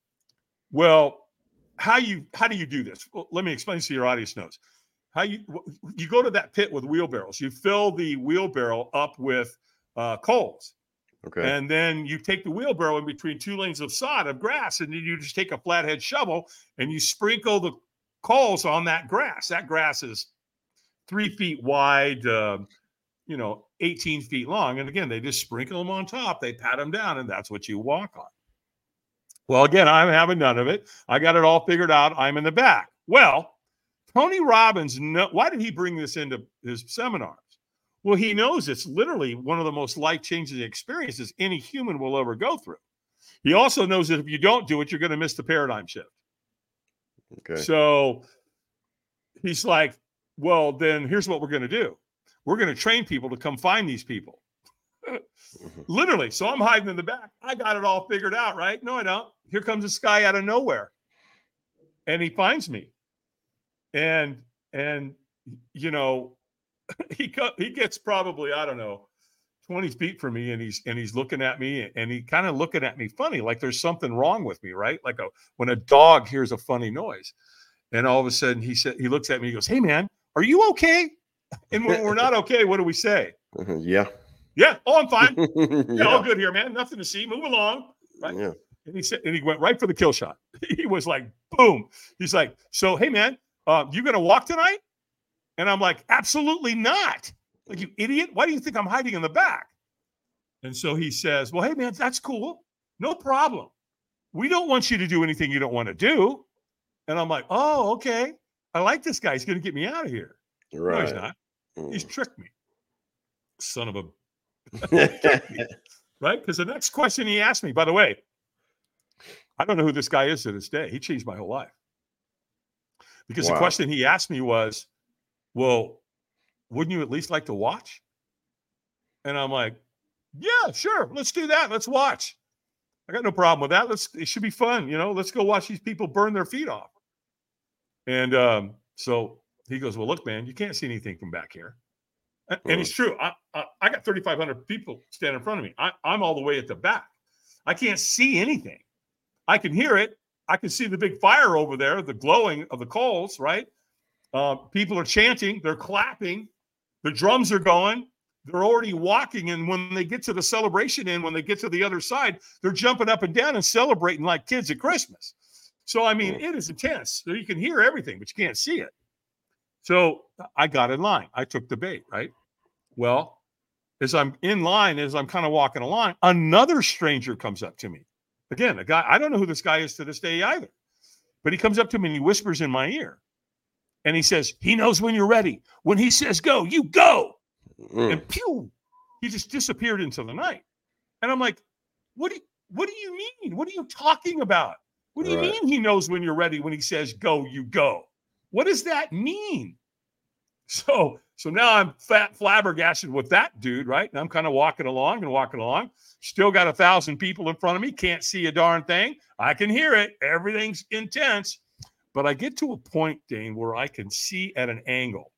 Well, how you how do you do this? Well, let me explain so your audience knows. How you you go to that pit with wheelbarrows. You fill the wheelbarrow up with uh, coals. Okay. And then you take the wheelbarrow in between two lanes of sod of grass, and then you just take a flathead shovel and you sprinkle the coals on that grass. That grass is three feet wide, uh, you know, eighteen feet long. And again, they just sprinkle them on top. They pat them down, and that's what you walk on. Well, again, I'm having none of it. I got it all figured out. I'm in the back. Well, Tony Robbins, no, why did he bring this into his seminars? Well, he knows it's literally one of the most life-changing experiences any human will ever go through. He also knows that if you don't do it, you're going to miss the paradigm shift. Okay. So he's like, well, then here's what we're going to do. We're going to train people to come find these people. Mm-hmm. Literally. So I'm hiding in the back. I got it all figured out, right? No, I don't. Here comes this guy out of nowhere. And he finds me. And, and, you know, he cut, he gets probably, I don't know, twenty feet from me, and he's and he's looking at me, and he kind of looking at me funny, like there's something wrong with me, right? Like a when a dog hears a funny noise. And all of a sudden he said, he looks at me, he goes, "Hey man, are you okay?" And when we're not okay, what do we say? Uh-huh, yeah. Yeah. Oh, I'm fine. Yeah, yeah. all good here, man. Nothing to see. Move along. Right. Yeah. And he said, and he went right for the kill shot. He was like, boom. He's like, so hey man, uh, you gonna walk tonight? And I'm like, absolutely not. Like, you idiot. Why do you think I'm hiding in the back? And so he says, well, hey, man, that's cool. No problem. We don't want you to do anything you don't want to do. And I'm like, oh, okay. I like this guy. He's going to get me out of here. Right. No, he's not. Mm. He's tricked me. Son of a... tricked me. Right? Because the next question he asked me, by the way, I don't know who this guy is to this day. He changed my whole life. Because wow. The question he asked me was, well, wouldn't you at least like to watch? And I'm like, yeah, sure. Let's do that. Let's watch. I got no problem with that. Let's, it should be fun. You know, let's go watch these people burn their feet off. And um, so he goes, well, look, man, you can't see anything from back here. And, and it's true. I, I, I got thirty-five hundred people standing in front of me. I, I'm all the way at the back. I can't see anything. I can hear it. I can see the big fire over there, the glowing of the coals, right? Uh, people are chanting. They're clapping. The drums are going. They're already walking. And when they get to the celebration end, when they get to the other side, they're jumping up and down and celebrating like kids at Christmas. So, I mean, it is intense. So you can hear everything, but you can't see it. So I got in line. I took the bait, right? Well, as I'm in line, as I'm kind of walking along, another stranger comes up to me. Again, a guy, I don't know who this guy is to this day either. But he comes up to me and he whispers in my ear. And he says, he knows when you're ready. When he says go, you go. Mm. And pew, he just disappeared into the night. And I'm like, what do you, what do you mean? What are you talking about? What do you right. mean he knows when you're ready? When he says go, you go. What does that mean? So, so now I'm fat flabbergasted with that dude, right? And I'm kind of walking along and walking along. Still got a thousand people in front of me. Can't see a darn thing. I can hear it. Everything's intense. But I get to a point, Dane, where I can see at an angle.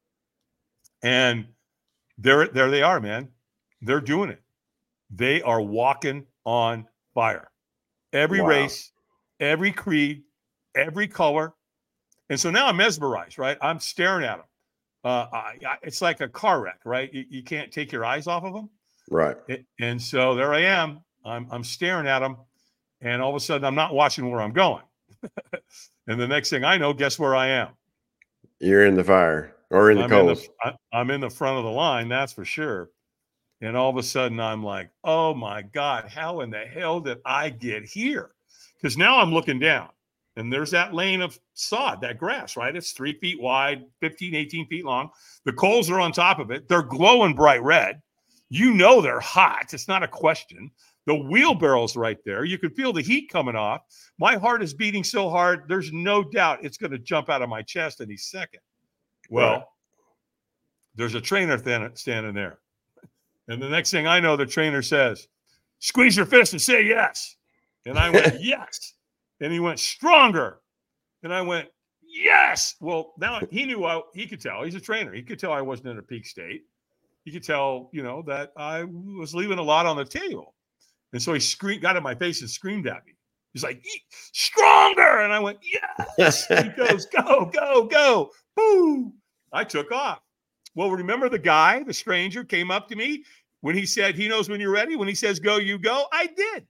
And there, there they are, man. They're doing it. They are walking on fire. Every wow. race, every creed, every color. And so now I'm mesmerized, right? I'm staring at them. Uh, I, I, it's like a car wreck, right? You, you can't take your eyes off of them. Right. It, and so there I am. I'm, I'm staring at them. And all of a sudden, I'm not watching where I'm going. And the next thing I know, guess where I am? You're in the fire or in the I'm coals. In the, I, I'm in the front of the line, that's for sure. And all of a sudden, I'm like, oh, my God, how in the hell did I get here? Because now I'm looking down. And there's that lane of sod, that grass, right? It's three feet wide, fifteen, eighteen feet long. The coals are on top of it. They're glowing bright red. You know they're hot. It's not a question. The wheelbarrow's right there. You can feel the heat coming off. My heart is beating so hard, there's no doubt it's going to jump out of my chest any second. Well, right. There's a trainer th- standing there. And the next thing I know, the trainer says, squeeze your fist and say yes. And I went, yes. And he went, stronger. And I went, yes. Well, now he knew I, he could tell. He's a trainer. He could tell I wasn't in a peak state. He could tell, you know, that I was leaving a lot on the table. And so he screamed, got in my face and screamed at me. He's like, stronger. And I went, yes. He goes, go, go, go. Boom. I took off. Well, remember the guy, the stranger, came up to me when he said, he knows when you're ready. When he says, go, you go. I did.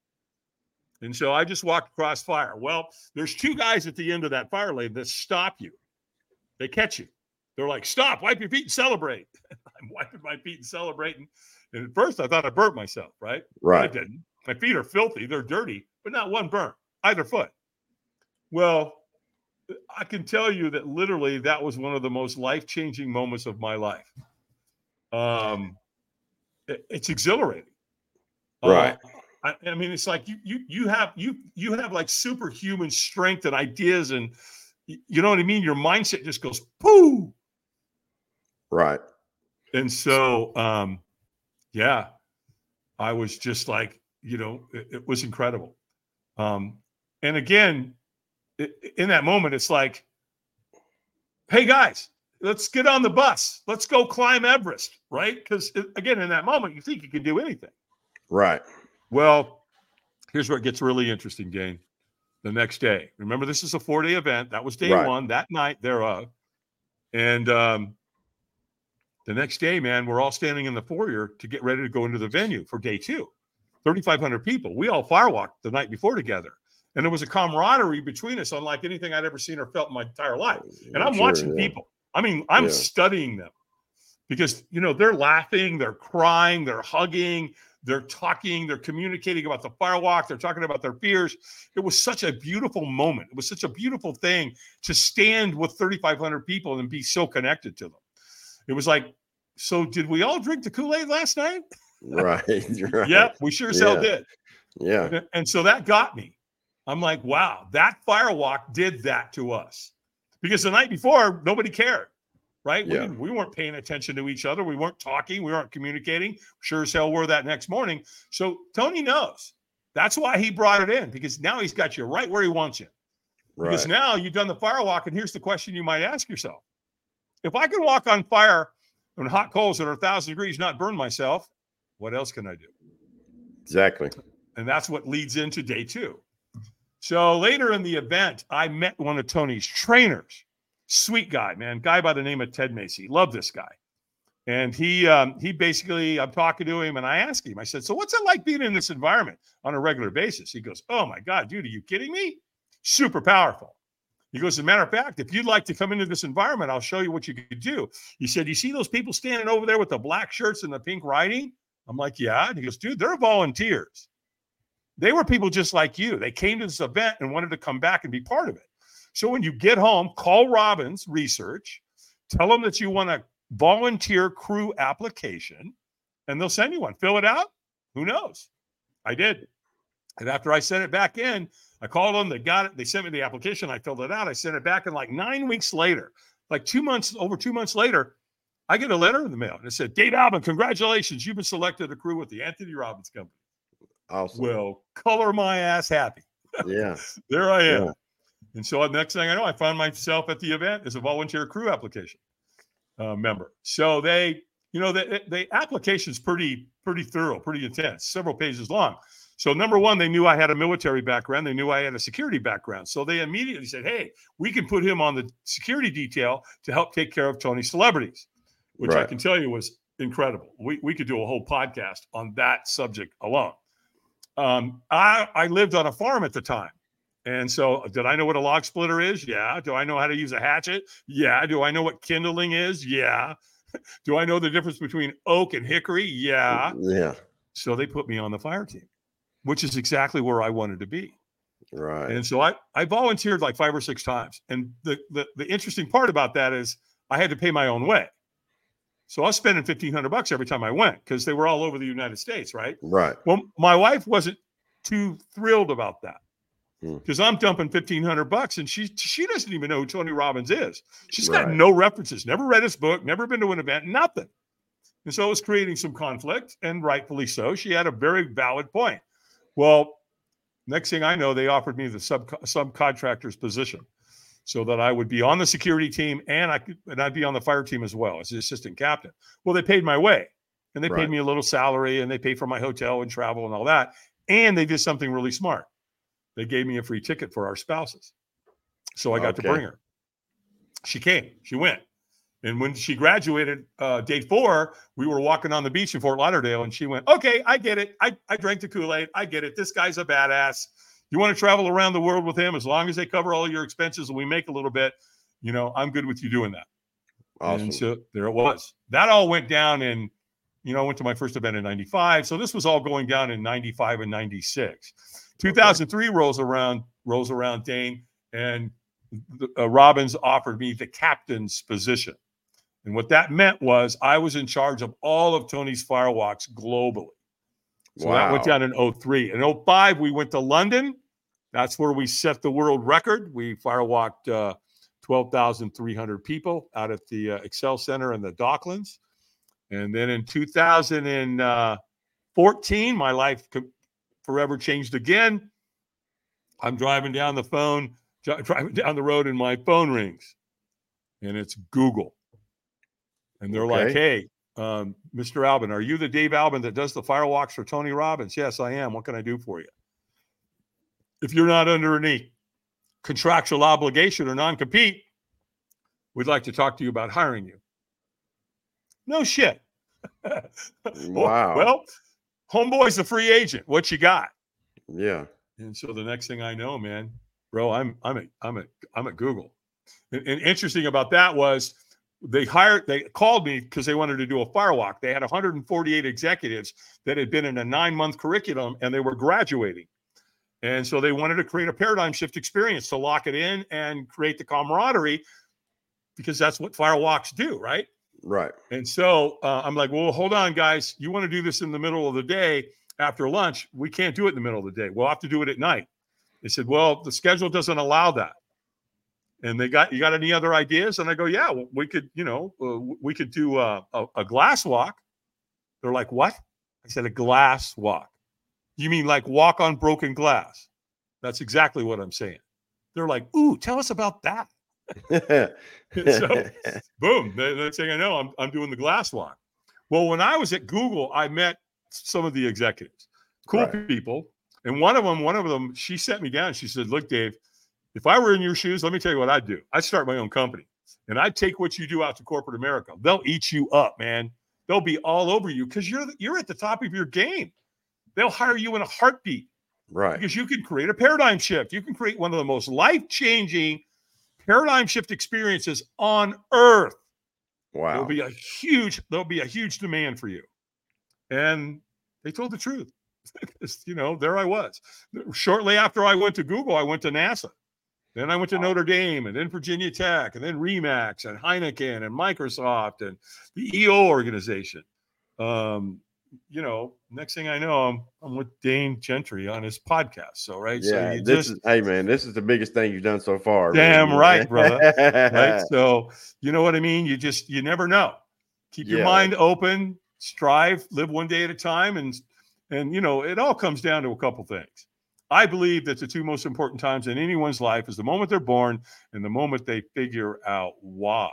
And so I just walked across fire. Well, there's two guys at the end of that fire lane that stop you. They catch you. They're like, stop, wipe your feet and celebrate. I'm wiping my feet and celebrating. And at first I thought I burnt myself, right? Right. But I didn't. My feet are filthy. They're dirty, but not one burn, either foot. Well, I can tell you that literally that was one of the most life-changing moments of my life. Um, it, it's exhilarating. Right. Uh, I, I mean, it's like you you you have you you have like superhuman strength and ideas, and you know what I mean. Your mindset just goes pooh. Right. And so, um, yeah, I was just like, you know, it, it was incredible. Um, and again, it, in that moment, it's like, hey guys, let's get on the bus. Let's go climb Everest, right? Because again, in that moment, you think you can do anything. Right. Well, here's where it gets really interesting, Dane. The next day, remember, this is a four-day event. That was day Right. one, that night thereof. And um, the next day, man, we're all standing in the foyer to get ready to go into the venue for day two. thirty-five hundred people. We all firewalked the night before together. And there was a camaraderie between us unlike anything I'd ever seen or felt in my entire life. And I'm Sure, watching yeah. people. I mean, I'm Yeah. studying them because, you know, they're laughing, they're crying, they're hugging, they're talking, they're communicating about the firewalk, they're talking about their fears. It was such a beautiful moment. It was such a beautiful thing to stand with thirty-five hundred people and be so connected to them. It was like, so did we all drink the Kool-Aid last night? Right. Right. Yeah, we sure as hell Yeah. did. Yeah. And so that got me. I'm like, wow, that firewalk did that to us. Because the night before, nobody cared, right? Yeah. We, we weren't paying attention to each other. We weren't talking. We weren't communicating. Sure as hell were that next morning. So Tony knows. That's why he brought it in, because now he's got you right where he wants you. Because Right. now you've done the firewalk, and here's the question you might ask yourself. If I can walk on fire on hot coals that are one thousand degrees, not burn myself, what else can I do? Exactly. And that's what leads into day two. So later in the event, I met one of Tony's trainers. Sweet guy, man. Guy by the name of Ted Macy. Love this guy. And he um, he basically, I'm talking to him and I asked him, I said, so what's it like being in this environment on a regular basis? He goes, oh my God, dude, are you kidding me? Super powerful. He goes, as a matter of fact, if you'd like to come into this environment, I'll show you what you could do. He said, you see those people standing over there with the black shirts and the pink writing? I'm like, yeah. And he goes, dude, they're volunteers. They were people just like you. They came to this event and wanted to come back and be part of it. So when you get home, call Robbins Research, tell them that you want a volunteer crew application, and they'll send you one. Fill it out. Who knows? I did. And after I sent it back in, I called them. They got it. They sent me the application. I filled it out. I sent it back. And like nine weeks later, like two months, over two months later, I get a letter in the mail. And it said, Dave Albin, congratulations. You've been selected to crew with the Anthony Robbins Company. Awesome. Well, color my ass happy. Yeah. There I am. Yeah. And so the next thing I know, I found myself at the event as a volunteer crew application uh, member. So they, you know, the, the application is pretty, pretty thorough, pretty intense, several pages long. So number one, they knew I had a military background. They knew I had a security background. So they immediately said, hey, we can put him on the security detail to help take care of Tony's celebrities, which Right. I can tell you was incredible. We, we could do a whole podcast on that subject alone. Um, I, I lived on a farm at the time. And so did I know what a log splitter is? Yeah. Do I know how to use a hatchet? Yeah. Do I know what kindling is? Yeah. Do I know the difference between oak and hickory? Yeah. Yeah. So they put me on the fire team, which is exactly where I wanted to be. Right. And so I, I volunteered like five or six times. And the, the, the interesting part about that is I had to pay my own way. So I was spending fifteen hundred bucks every time I went because they were all over the United States, right? Right. Well, my wife wasn't too thrilled about that Hmm. because I'm dumping fifteen hundred bucks and she she doesn't even know who Tony Robbins is. She's got Right. no references, never read his book, never been to an event, nothing. And so it was creating some conflict, and rightfully so. She had a very valid point. Well, next thing I know, they offered me the sub subcontractor's position so that I would be on the security team and I could, and I'd be on the fire team as well as the assistant captain. Well, they paid my way, and they Right. paid me a little salary, and they paid for my hotel and travel and all that. And they did something really smart. They gave me a free ticket for our spouses. So I got Okay. to bring her. She came, she went. And when she graduated, uh, day four, we were walking on the beach in Fort Lauderdale, and she went, okay, I get it. I, I drank the Kool-Aid. I get it. This guy's a badass. You want to travel around the world with him as long as they cover all your expenses and we make a little bit, you know, I'm good with you doing that. Awesome. And so there it was. That all went down in, you know, I went to my first event in ninety-five. So this was all going down in ninety-five and ninety-six. two thousand three rolls around, rolls around, Dane, and uh, Robbins offered me the captain's position. And what that meant was I was in charge of all of Tony's firewalks globally. So wow. That went down in oh three. In oh five, we went to London. That's where we set the world record. We firewalked uh, twelve thousand three hundred people out at the uh, Excel Center in the Docklands. And then in two thousand fourteen, my life forever changed again. I'm driving down the phone, driving down the road, and my phone rings. And it's Google. And they're okay. like, hey, um, Mister Albin, are you the Dave Albin that does the firewalks for Tony Robbins? Yes, I am. What can I do for you? If you're not under any contractual obligation or non-compete, we'd like to talk to you about hiring you. No shit. Wow. Well, homeboy's a free agent. What you got? Yeah. And so the next thing I know, man, bro, I'm I'm at I'm at I'm at Google. And, and interesting about that was they hired, they called me because they wanted to do a firewalk. They had one hundred forty-eight executives that had been in a nine-month curriculum and they were graduating. And so they wanted to create a paradigm shift experience to lock it in and create the camaraderie, because that's what firewalks do, right? Right. And so uh, I'm like, well, hold on, guys. You want to do this in the middle of the day after lunch? We can't do it in the middle of the day. We'll have to do it at night. They said, well, the schedule doesn't allow that. And they got, you got any other ideas? And I go, yeah, well, we could, you know, uh, we could do a, a, a glass walk. They're like, what? I said, a glass walk. You mean like walk on broken glass? That's exactly what I'm saying. They're like, ooh, tell us about that. So, boom, the next thing I know, I'm, I'm doing the glass walk. Well, when I was at Google, I met some of the executives, cool right. people. And one of them, one of them, she sat me down. She said, look, Dave, if I were in your shoes, let me tell you what I'd do. I'd start my own company, and I'd take what you do out to corporate America. They'll eat you up, man. They'll be all over you because you're you're at the top of your game. They'll hire you in a heartbeat, right? Because you can create a paradigm shift. You can create one of the most life-changing paradigm shift experiences on earth. Wow. There'll be a huge, there'll be a huge demand for you. And they told the truth. You know, there I was. Shortly after I went to Google, I went to NASA. Then I went to Notre Dame, and then Virginia Tech, and then Remax, and Heineken, and Microsoft, and the E O organization. Um, you know, next thing I know, I'm I'm with Dane Gentry on his podcast. So, right. Yeah, so you this just, is, hey man, this is the biggest thing you've done so far. Damn man. right, brother. Right. So, you know what I mean? You just, you never know. Keep your Yeah. mind open, strive, live one day at a time. And, and, you know, it all comes down to a couple things. I believe that the two most important times in anyone's life is the moment they're born and the moment they figure out why.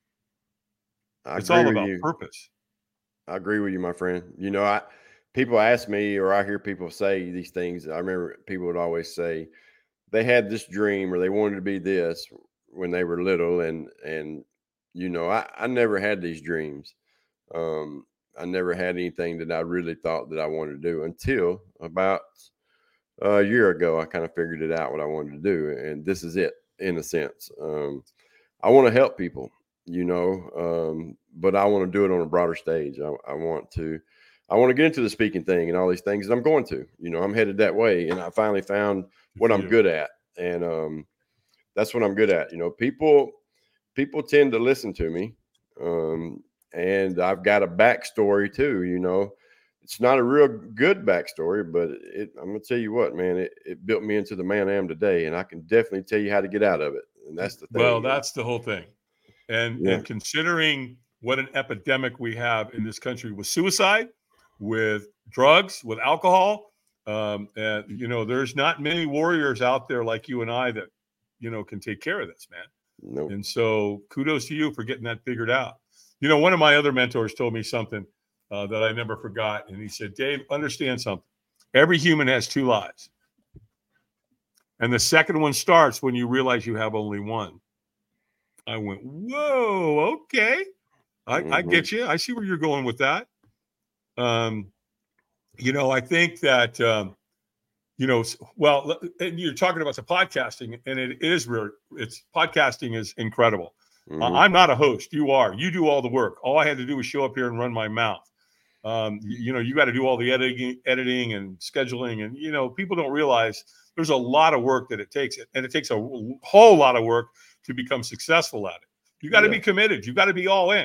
I It's agree all with about you. purpose. I agree with you, my friend. You know, I people ask me, or I hear people say these things. I remember people would always say they had this dream or they wanted to be this when they were little, and and you know, I, I never had these dreams. Um, I never had anything that I really thought that I wanted to do until about a year ago. I kind of figured it out what I wanted to do, and this is it in a sense. Um, I want to help people. You know, um, but I want to do it on a broader stage. I, I want to, I want to get into the speaking thing and all these things, and I'm going to, you know, I'm headed that way. And I finally found what I'm good at. And um, that's what I'm good at. You know, people, people tend to listen to me. Um, and I've got a backstory too, you know. It's not a real good backstory, but it, I'm going to tell you what, man, it, it built me into the man I am today. And I can definitely tell you how to get out of it. And that's the thing. Well, that's the whole thing. And, Yeah. and considering what an epidemic we have in this country with suicide, with drugs, with alcohol, um, and, you know, there's not many warriors out there like you and I that, you know, can take care of this, man. Nope. And so kudos to you for getting that figured out. You know, one of my other mentors told me something uh, that I never forgot. And he said, Dave, understand something. Every human has two lives. And the second one starts when you realize you have only one. I went, whoa, okay. I, Mm-hmm. I get you. I see where you're going with that. Um, you know, I think that, um, you know, well, and you're talking about the podcasting, and it is real. It's podcasting is incredible. Mm-hmm. Uh, I'm not a host. You are. You do all the work. All I had to do was show up here and run my mouth. Um, you, you know, you got to do all the editing, editing and scheduling. And, you know, people don't realize there's a lot of work that it takes. And it takes a whole lot of work to become successful at it. You got to Yeah. be committed. You got to be all in.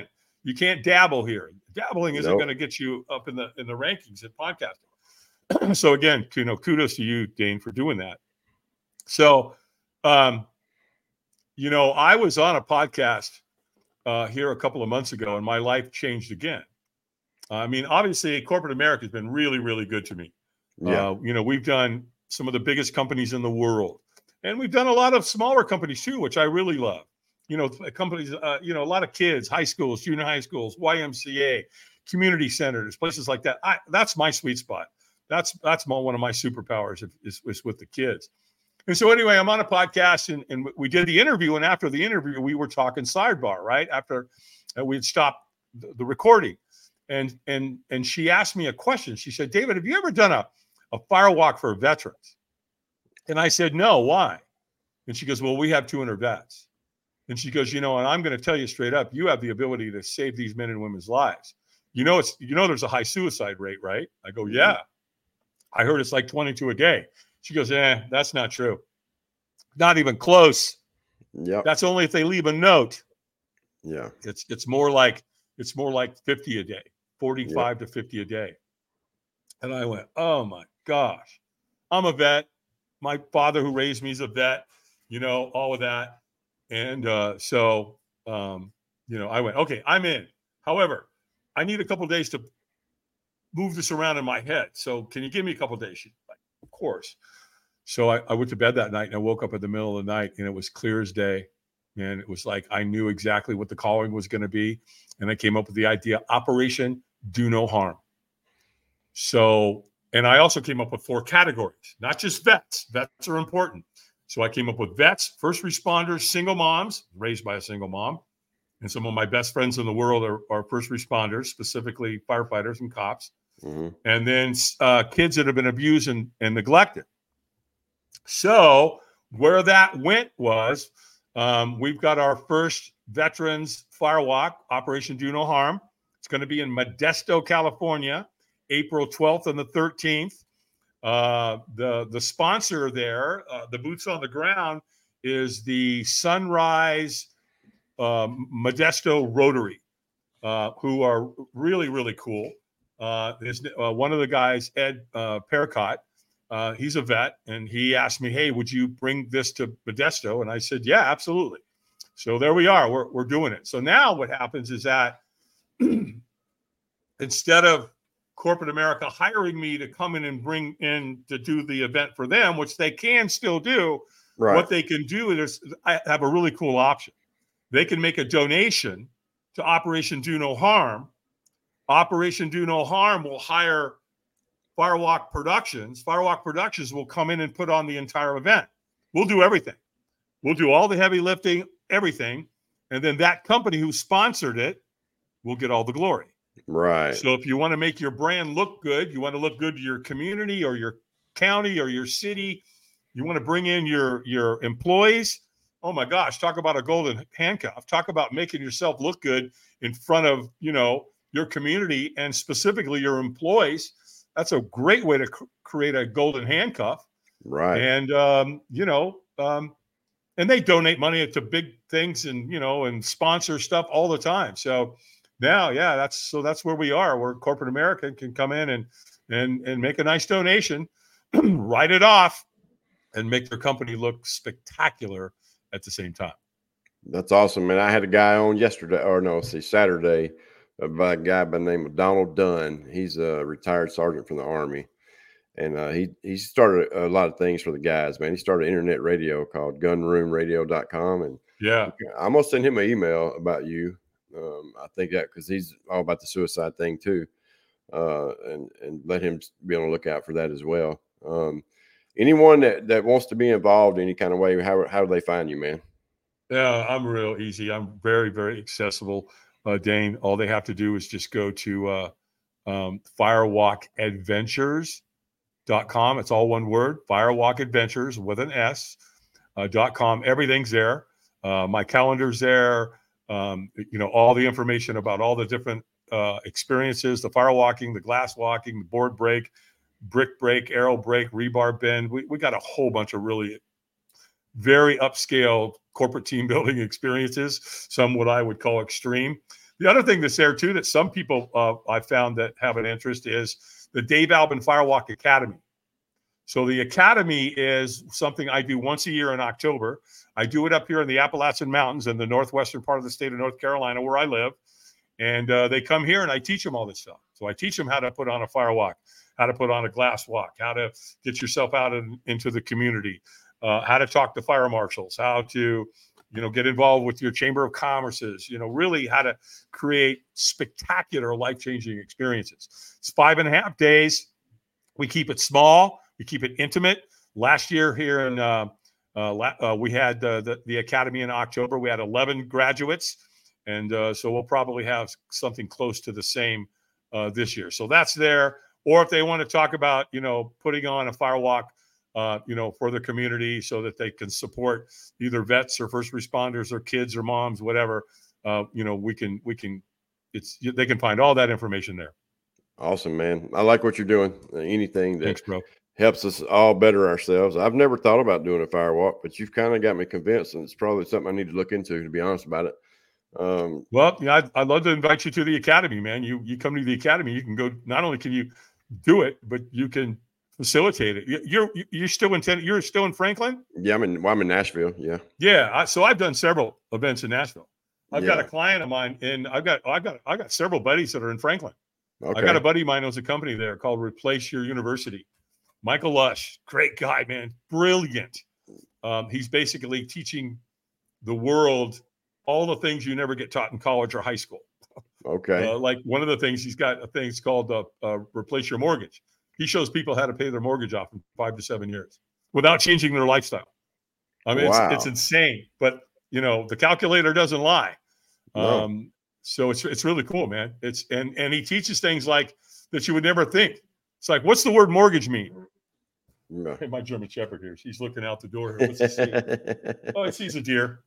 You can't dabble here. Dabbling isn't Nope. going to get you up in the in the rankings at podcasting. So again, you know, kudos to you, Dane, for doing that. So, um, you know, I was on a podcast uh, here a couple of months ago, and my life changed again. I mean, obviously, corporate America has been really, really good to me. Yeah. Uh, you know, we've done some of the biggest companies in the world, and we've done a lot of smaller companies too, which I really love. You know, companies, uh, you know, a lot of kids, high schools, junior high schools, Y M C A, community centers, places like that. I, that's my sweet spot. That's that's my, one of my superpowers is, is with the kids. And so anyway, I'm on a podcast, and, and we did the interview. And after the interview, we were talking sidebar, right? After uh, we had stopped the, the recording. And and and she asked me a question. She said, David, have you ever done a, a fire walk for veterans? And I said, no, why? And she goes, well, we have two hundred vets. And she goes, you know, and I'm going to tell you straight up, you have the ability to save these men and women's lives. You know, it's, you know, there's a high suicide rate, right? I go, yeah. I heard it's like twenty-two a day. She goes, eh, that's not true. Not even close. Yeah. That's only if they leave a note. Yeah. It's, it's more like, it's more like fifty a day, forty-five Yep. to fifty a day. And I went, oh my gosh, I'm a vet. My father who raised me is a vet, you know, all of that. And uh, so, um, you know, I went, okay, I'm in. However, I need a couple of days to move this around in my head. So can you give me a couple of days? She's like, of course. So I, I went to bed that night, and I woke up in the middle of the night, and it was clear as day. And it was like I knew exactly what the calling was going to be. And I came up with the idea, Operation Do No Harm. So, and I also came up with four categories, not just vets. Vets are important. So I came up with vets, first responders, single moms, raised by a single mom. And some of my best friends in the world are, are first responders, specifically firefighters and cops. Mm-hmm. And then uh, kids that have been abused and, and neglected. So where that went was um, we've got our first Veterans Fire Walk, Operation Do No Harm. It's going to be in Modesto, California, April twelfth and the thirteenth. Uh, the, the sponsor there, uh, the boots on the ground, is the Sunrise um, Modesto Rotary, uh, who are really, really cool. Uh, there's uh, one of the guys, Ed uh, Pericott, uh, he's a vet, and he asked me, hey, would you bring this to Modesto? And I said, yeah, absolutely. So there we are. We're, we're doing it. So now what happens is that instead of corporate America hiring me to come in and bring in to do the event for them, which they can still do, Right. what they can do is I have a really cool option. They can make a donation to Operation Do No Harm. Operation Do No Harm will hire Firewalk Productions. Firewalk Productions will come in and put on the entire event. We'll do everything. We'll do all the heavy lifting, everything. And then that company who sponsored it will get all the glory. Right. So if you want to make your brand look good, you want to look good to your community or your county or your city, you want to bring in your, your employees. Oh my gosh, talk about a golden handcuff. Talk about making yourself look good in front of, you know, your community and specifically your employees. That's a great way to cr- create a golden handcuff. Right. And, um, you know, um, and they donate money to big things and, you know, and sponsor stuff all the time. So now, yeah, that's, so that's where we are, where corporate America can come in and, and, and make a nice donation, write it off, and make their company look spectacular at the same time. That's awesome, man. I had a guy on yesterday, or no, see, Saturday, uh, by a guy by the name of Donald Dunn. He's a retired sergeant from the Army. And uh, he, he started a lot of things for the guys, man. He started internet radio called gun room radio dot com. And yeah, I'm going to send him an email about you. Um, I think that because he's all about the suicide thing too. Uh, and, and let him be on the lookout for that as well. Um, anyone that, that wants to be involved in any kind of way, how, how do they find you, man? Yeah, I'm real easy. I'm very, very accessible, uh, Dane. All they have to do is just go to uh, um, firewalk adventures dot com. It's all one word, Firewalk Adventures with an S, uh, dot com. Everything's there. Uh, my calendar's there. Um, you know, all the information about all the different uh, experiences, the firewalking, the glass walking, the board break, brick break, arrow break, rebar bend. We, we got a whole bunch of really very upscale corporate team building experiences, some what I would call extreme. The other thing that's there too that some people uh, I found that have an interest is the Dave Albin Firewalk Academy. So the academy is something I do once a year in October. I do it up here in the Appalachian Mountains in the northwestern part of the state of North Carolina where I live. And uh, they come here and I teach them all this stuff. So I teach them how to put on a firewalk, how to put on a glass walk, how to get yourself out in, into the community, uh, how to talk to fire marshals, how to, you know, get involved with your chamber of commerces, you know, really how to create spectacular life-changing experiences. It's five and a half days. We keep it small. We keep it intimate. Last year here in, uh, uh, uh, we had uh, the, the academy in October. We had eleven graduates. And uh, so we'll probably have something close to the same uh, this year. So that's there. Or if they want to talk about, you know, putting on a firewalk, uh, you know, for the community so that they can support either vets or first responders or kids or moms, whatever, uh, you know, we can, we can, it's, they can find all that information there. Awesome, man. I like what you're doing. Uh, anything that Thanks, bro. helps us all better ourselves. I've never thought about doing a firewalk, but you've kind of got me convinced, and it's probably something I need to look into, to be honest about it. Um, well, yeah, I'd, I'd love to invite you to the academy, man. You you come to the academy, you can go. Not only can you do it, but you can facilitate it. You're you're still in you're still in Franklin. Yeah, I'm in. Well, I'm in Nashville. Yeah. Yeah. I, so I've done several events in Nashville. I've yeah. got a client of mine, and I've got I've got I got several buddies that are in Franklin. Okay. I got a buddy of mine who owns a company there called Replace Your University. Michael Lush, great guy, man, brilliant. Um, he's basically teaching the world all the things you never get taught in college or high school. Okay. Uh, like one of the things he's got a thing it's called uh, uh, Replace Your Mortgage. He shows people how to pay their mortgage off in five to seven years without changing their lifestyle. I mean, wow. it's, it's insane, but you know, the calculator doesn't lie. No. Um, so it's, it's really cool, man. It's, and, and he teaches things like that you would never think. It's like, what's the word mortgage mean? No. Hey, my German Shepherd here. She's looking out the door here. What's he see? Oh, he sees a deer.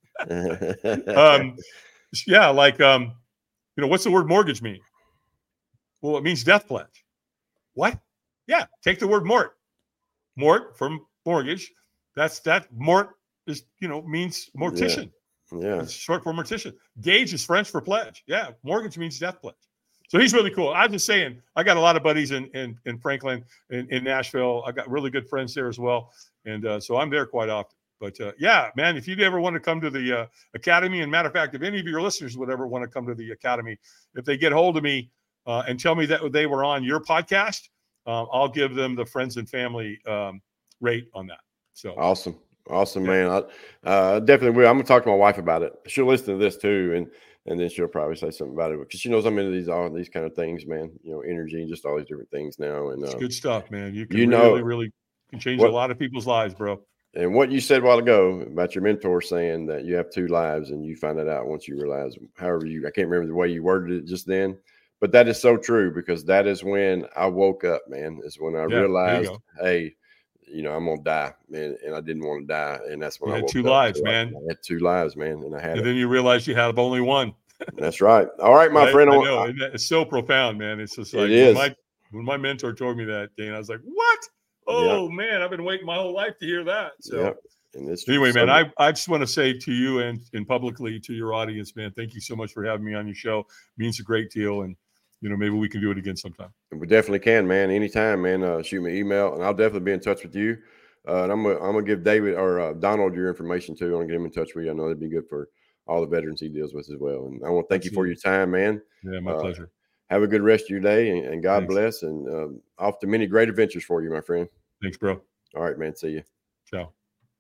um, yeah. Like, um, you know, what's the word mortgage mean? Well, it means death pledge. What? Yeah. Take the word mort. Mort from mortgage. That's that mort is, you know, means mortician. Yeah. yeah. It's short for mortician. Gage is French for pledge. Yeah. Mortgage means death pledge. So he's really cool. I'm just saying, I got a lot of buddies in in, in Franklin, in, in Nashville. I got really good friends there as well. And uh, so I'm there quite often. But uh, yeah, man, if you ever want to come to the uh, academy, and matter of fact, if any of your listeners would ever want to come to the academy, if they get hold of me uh, and tell me that they were on your podcast, uh, I'll give them the friends and family um, rate on that. So awesome. Awesome, yeah. man. I uh, definitely will. I'm going to talk to my wife about it. She'll listen to this too. And And then she'll probably say something about it because she knows I'm into these all these kind of things, man. You know, energy and just all these different things now. And uh, it's good stuff, man. You can you really, know, really can change what, a lot of people's lives, bro. And what you said a while ago about your mentor saying that you have two lives, and you find that out once you realize, however you, I can't remember the way you worded it just then, but that is so true because that is when I woke up, man. Is when I yeah, realized, hey, you know, I'm gonna die, man, and I didn't want to die, and that's when you I had woke two up. lives, so man. I, I had two lives, man, and I had. And it. then you realize you have only one. That's right. All right, my right? friend. I I, know. I, it's so profound, man. It's just like it is. When, my, when my mentor told me that, Dane, I was like, what? Oh, yep. man, I've been waiting my whole life to hear that. So yep. and it's anyway, so man, I, I just want to say to you and, and publicly to your audience, man, thank you so much for having me on your show. It means a great deal. And, you know, maybe we can do it again sometime. We definitely can, man. Anytime, man. Uh, shoot me an email, and I'll definitely be in touch with you. Uh, and I'm gonna I'm gonna give David or uh, Donald your information too. I'm gonna get him in touch with you. I know that'd be good for all the veterans he deals with as well. And I want to thank Absolutely. you for your time, man. Yeah, my uh, pleasure. Have a good rest of your day, and, and God Thanks. bless, and uh, off to many great adventures for you, my friend. Thanks, bro. All right, man. See you. Ciao.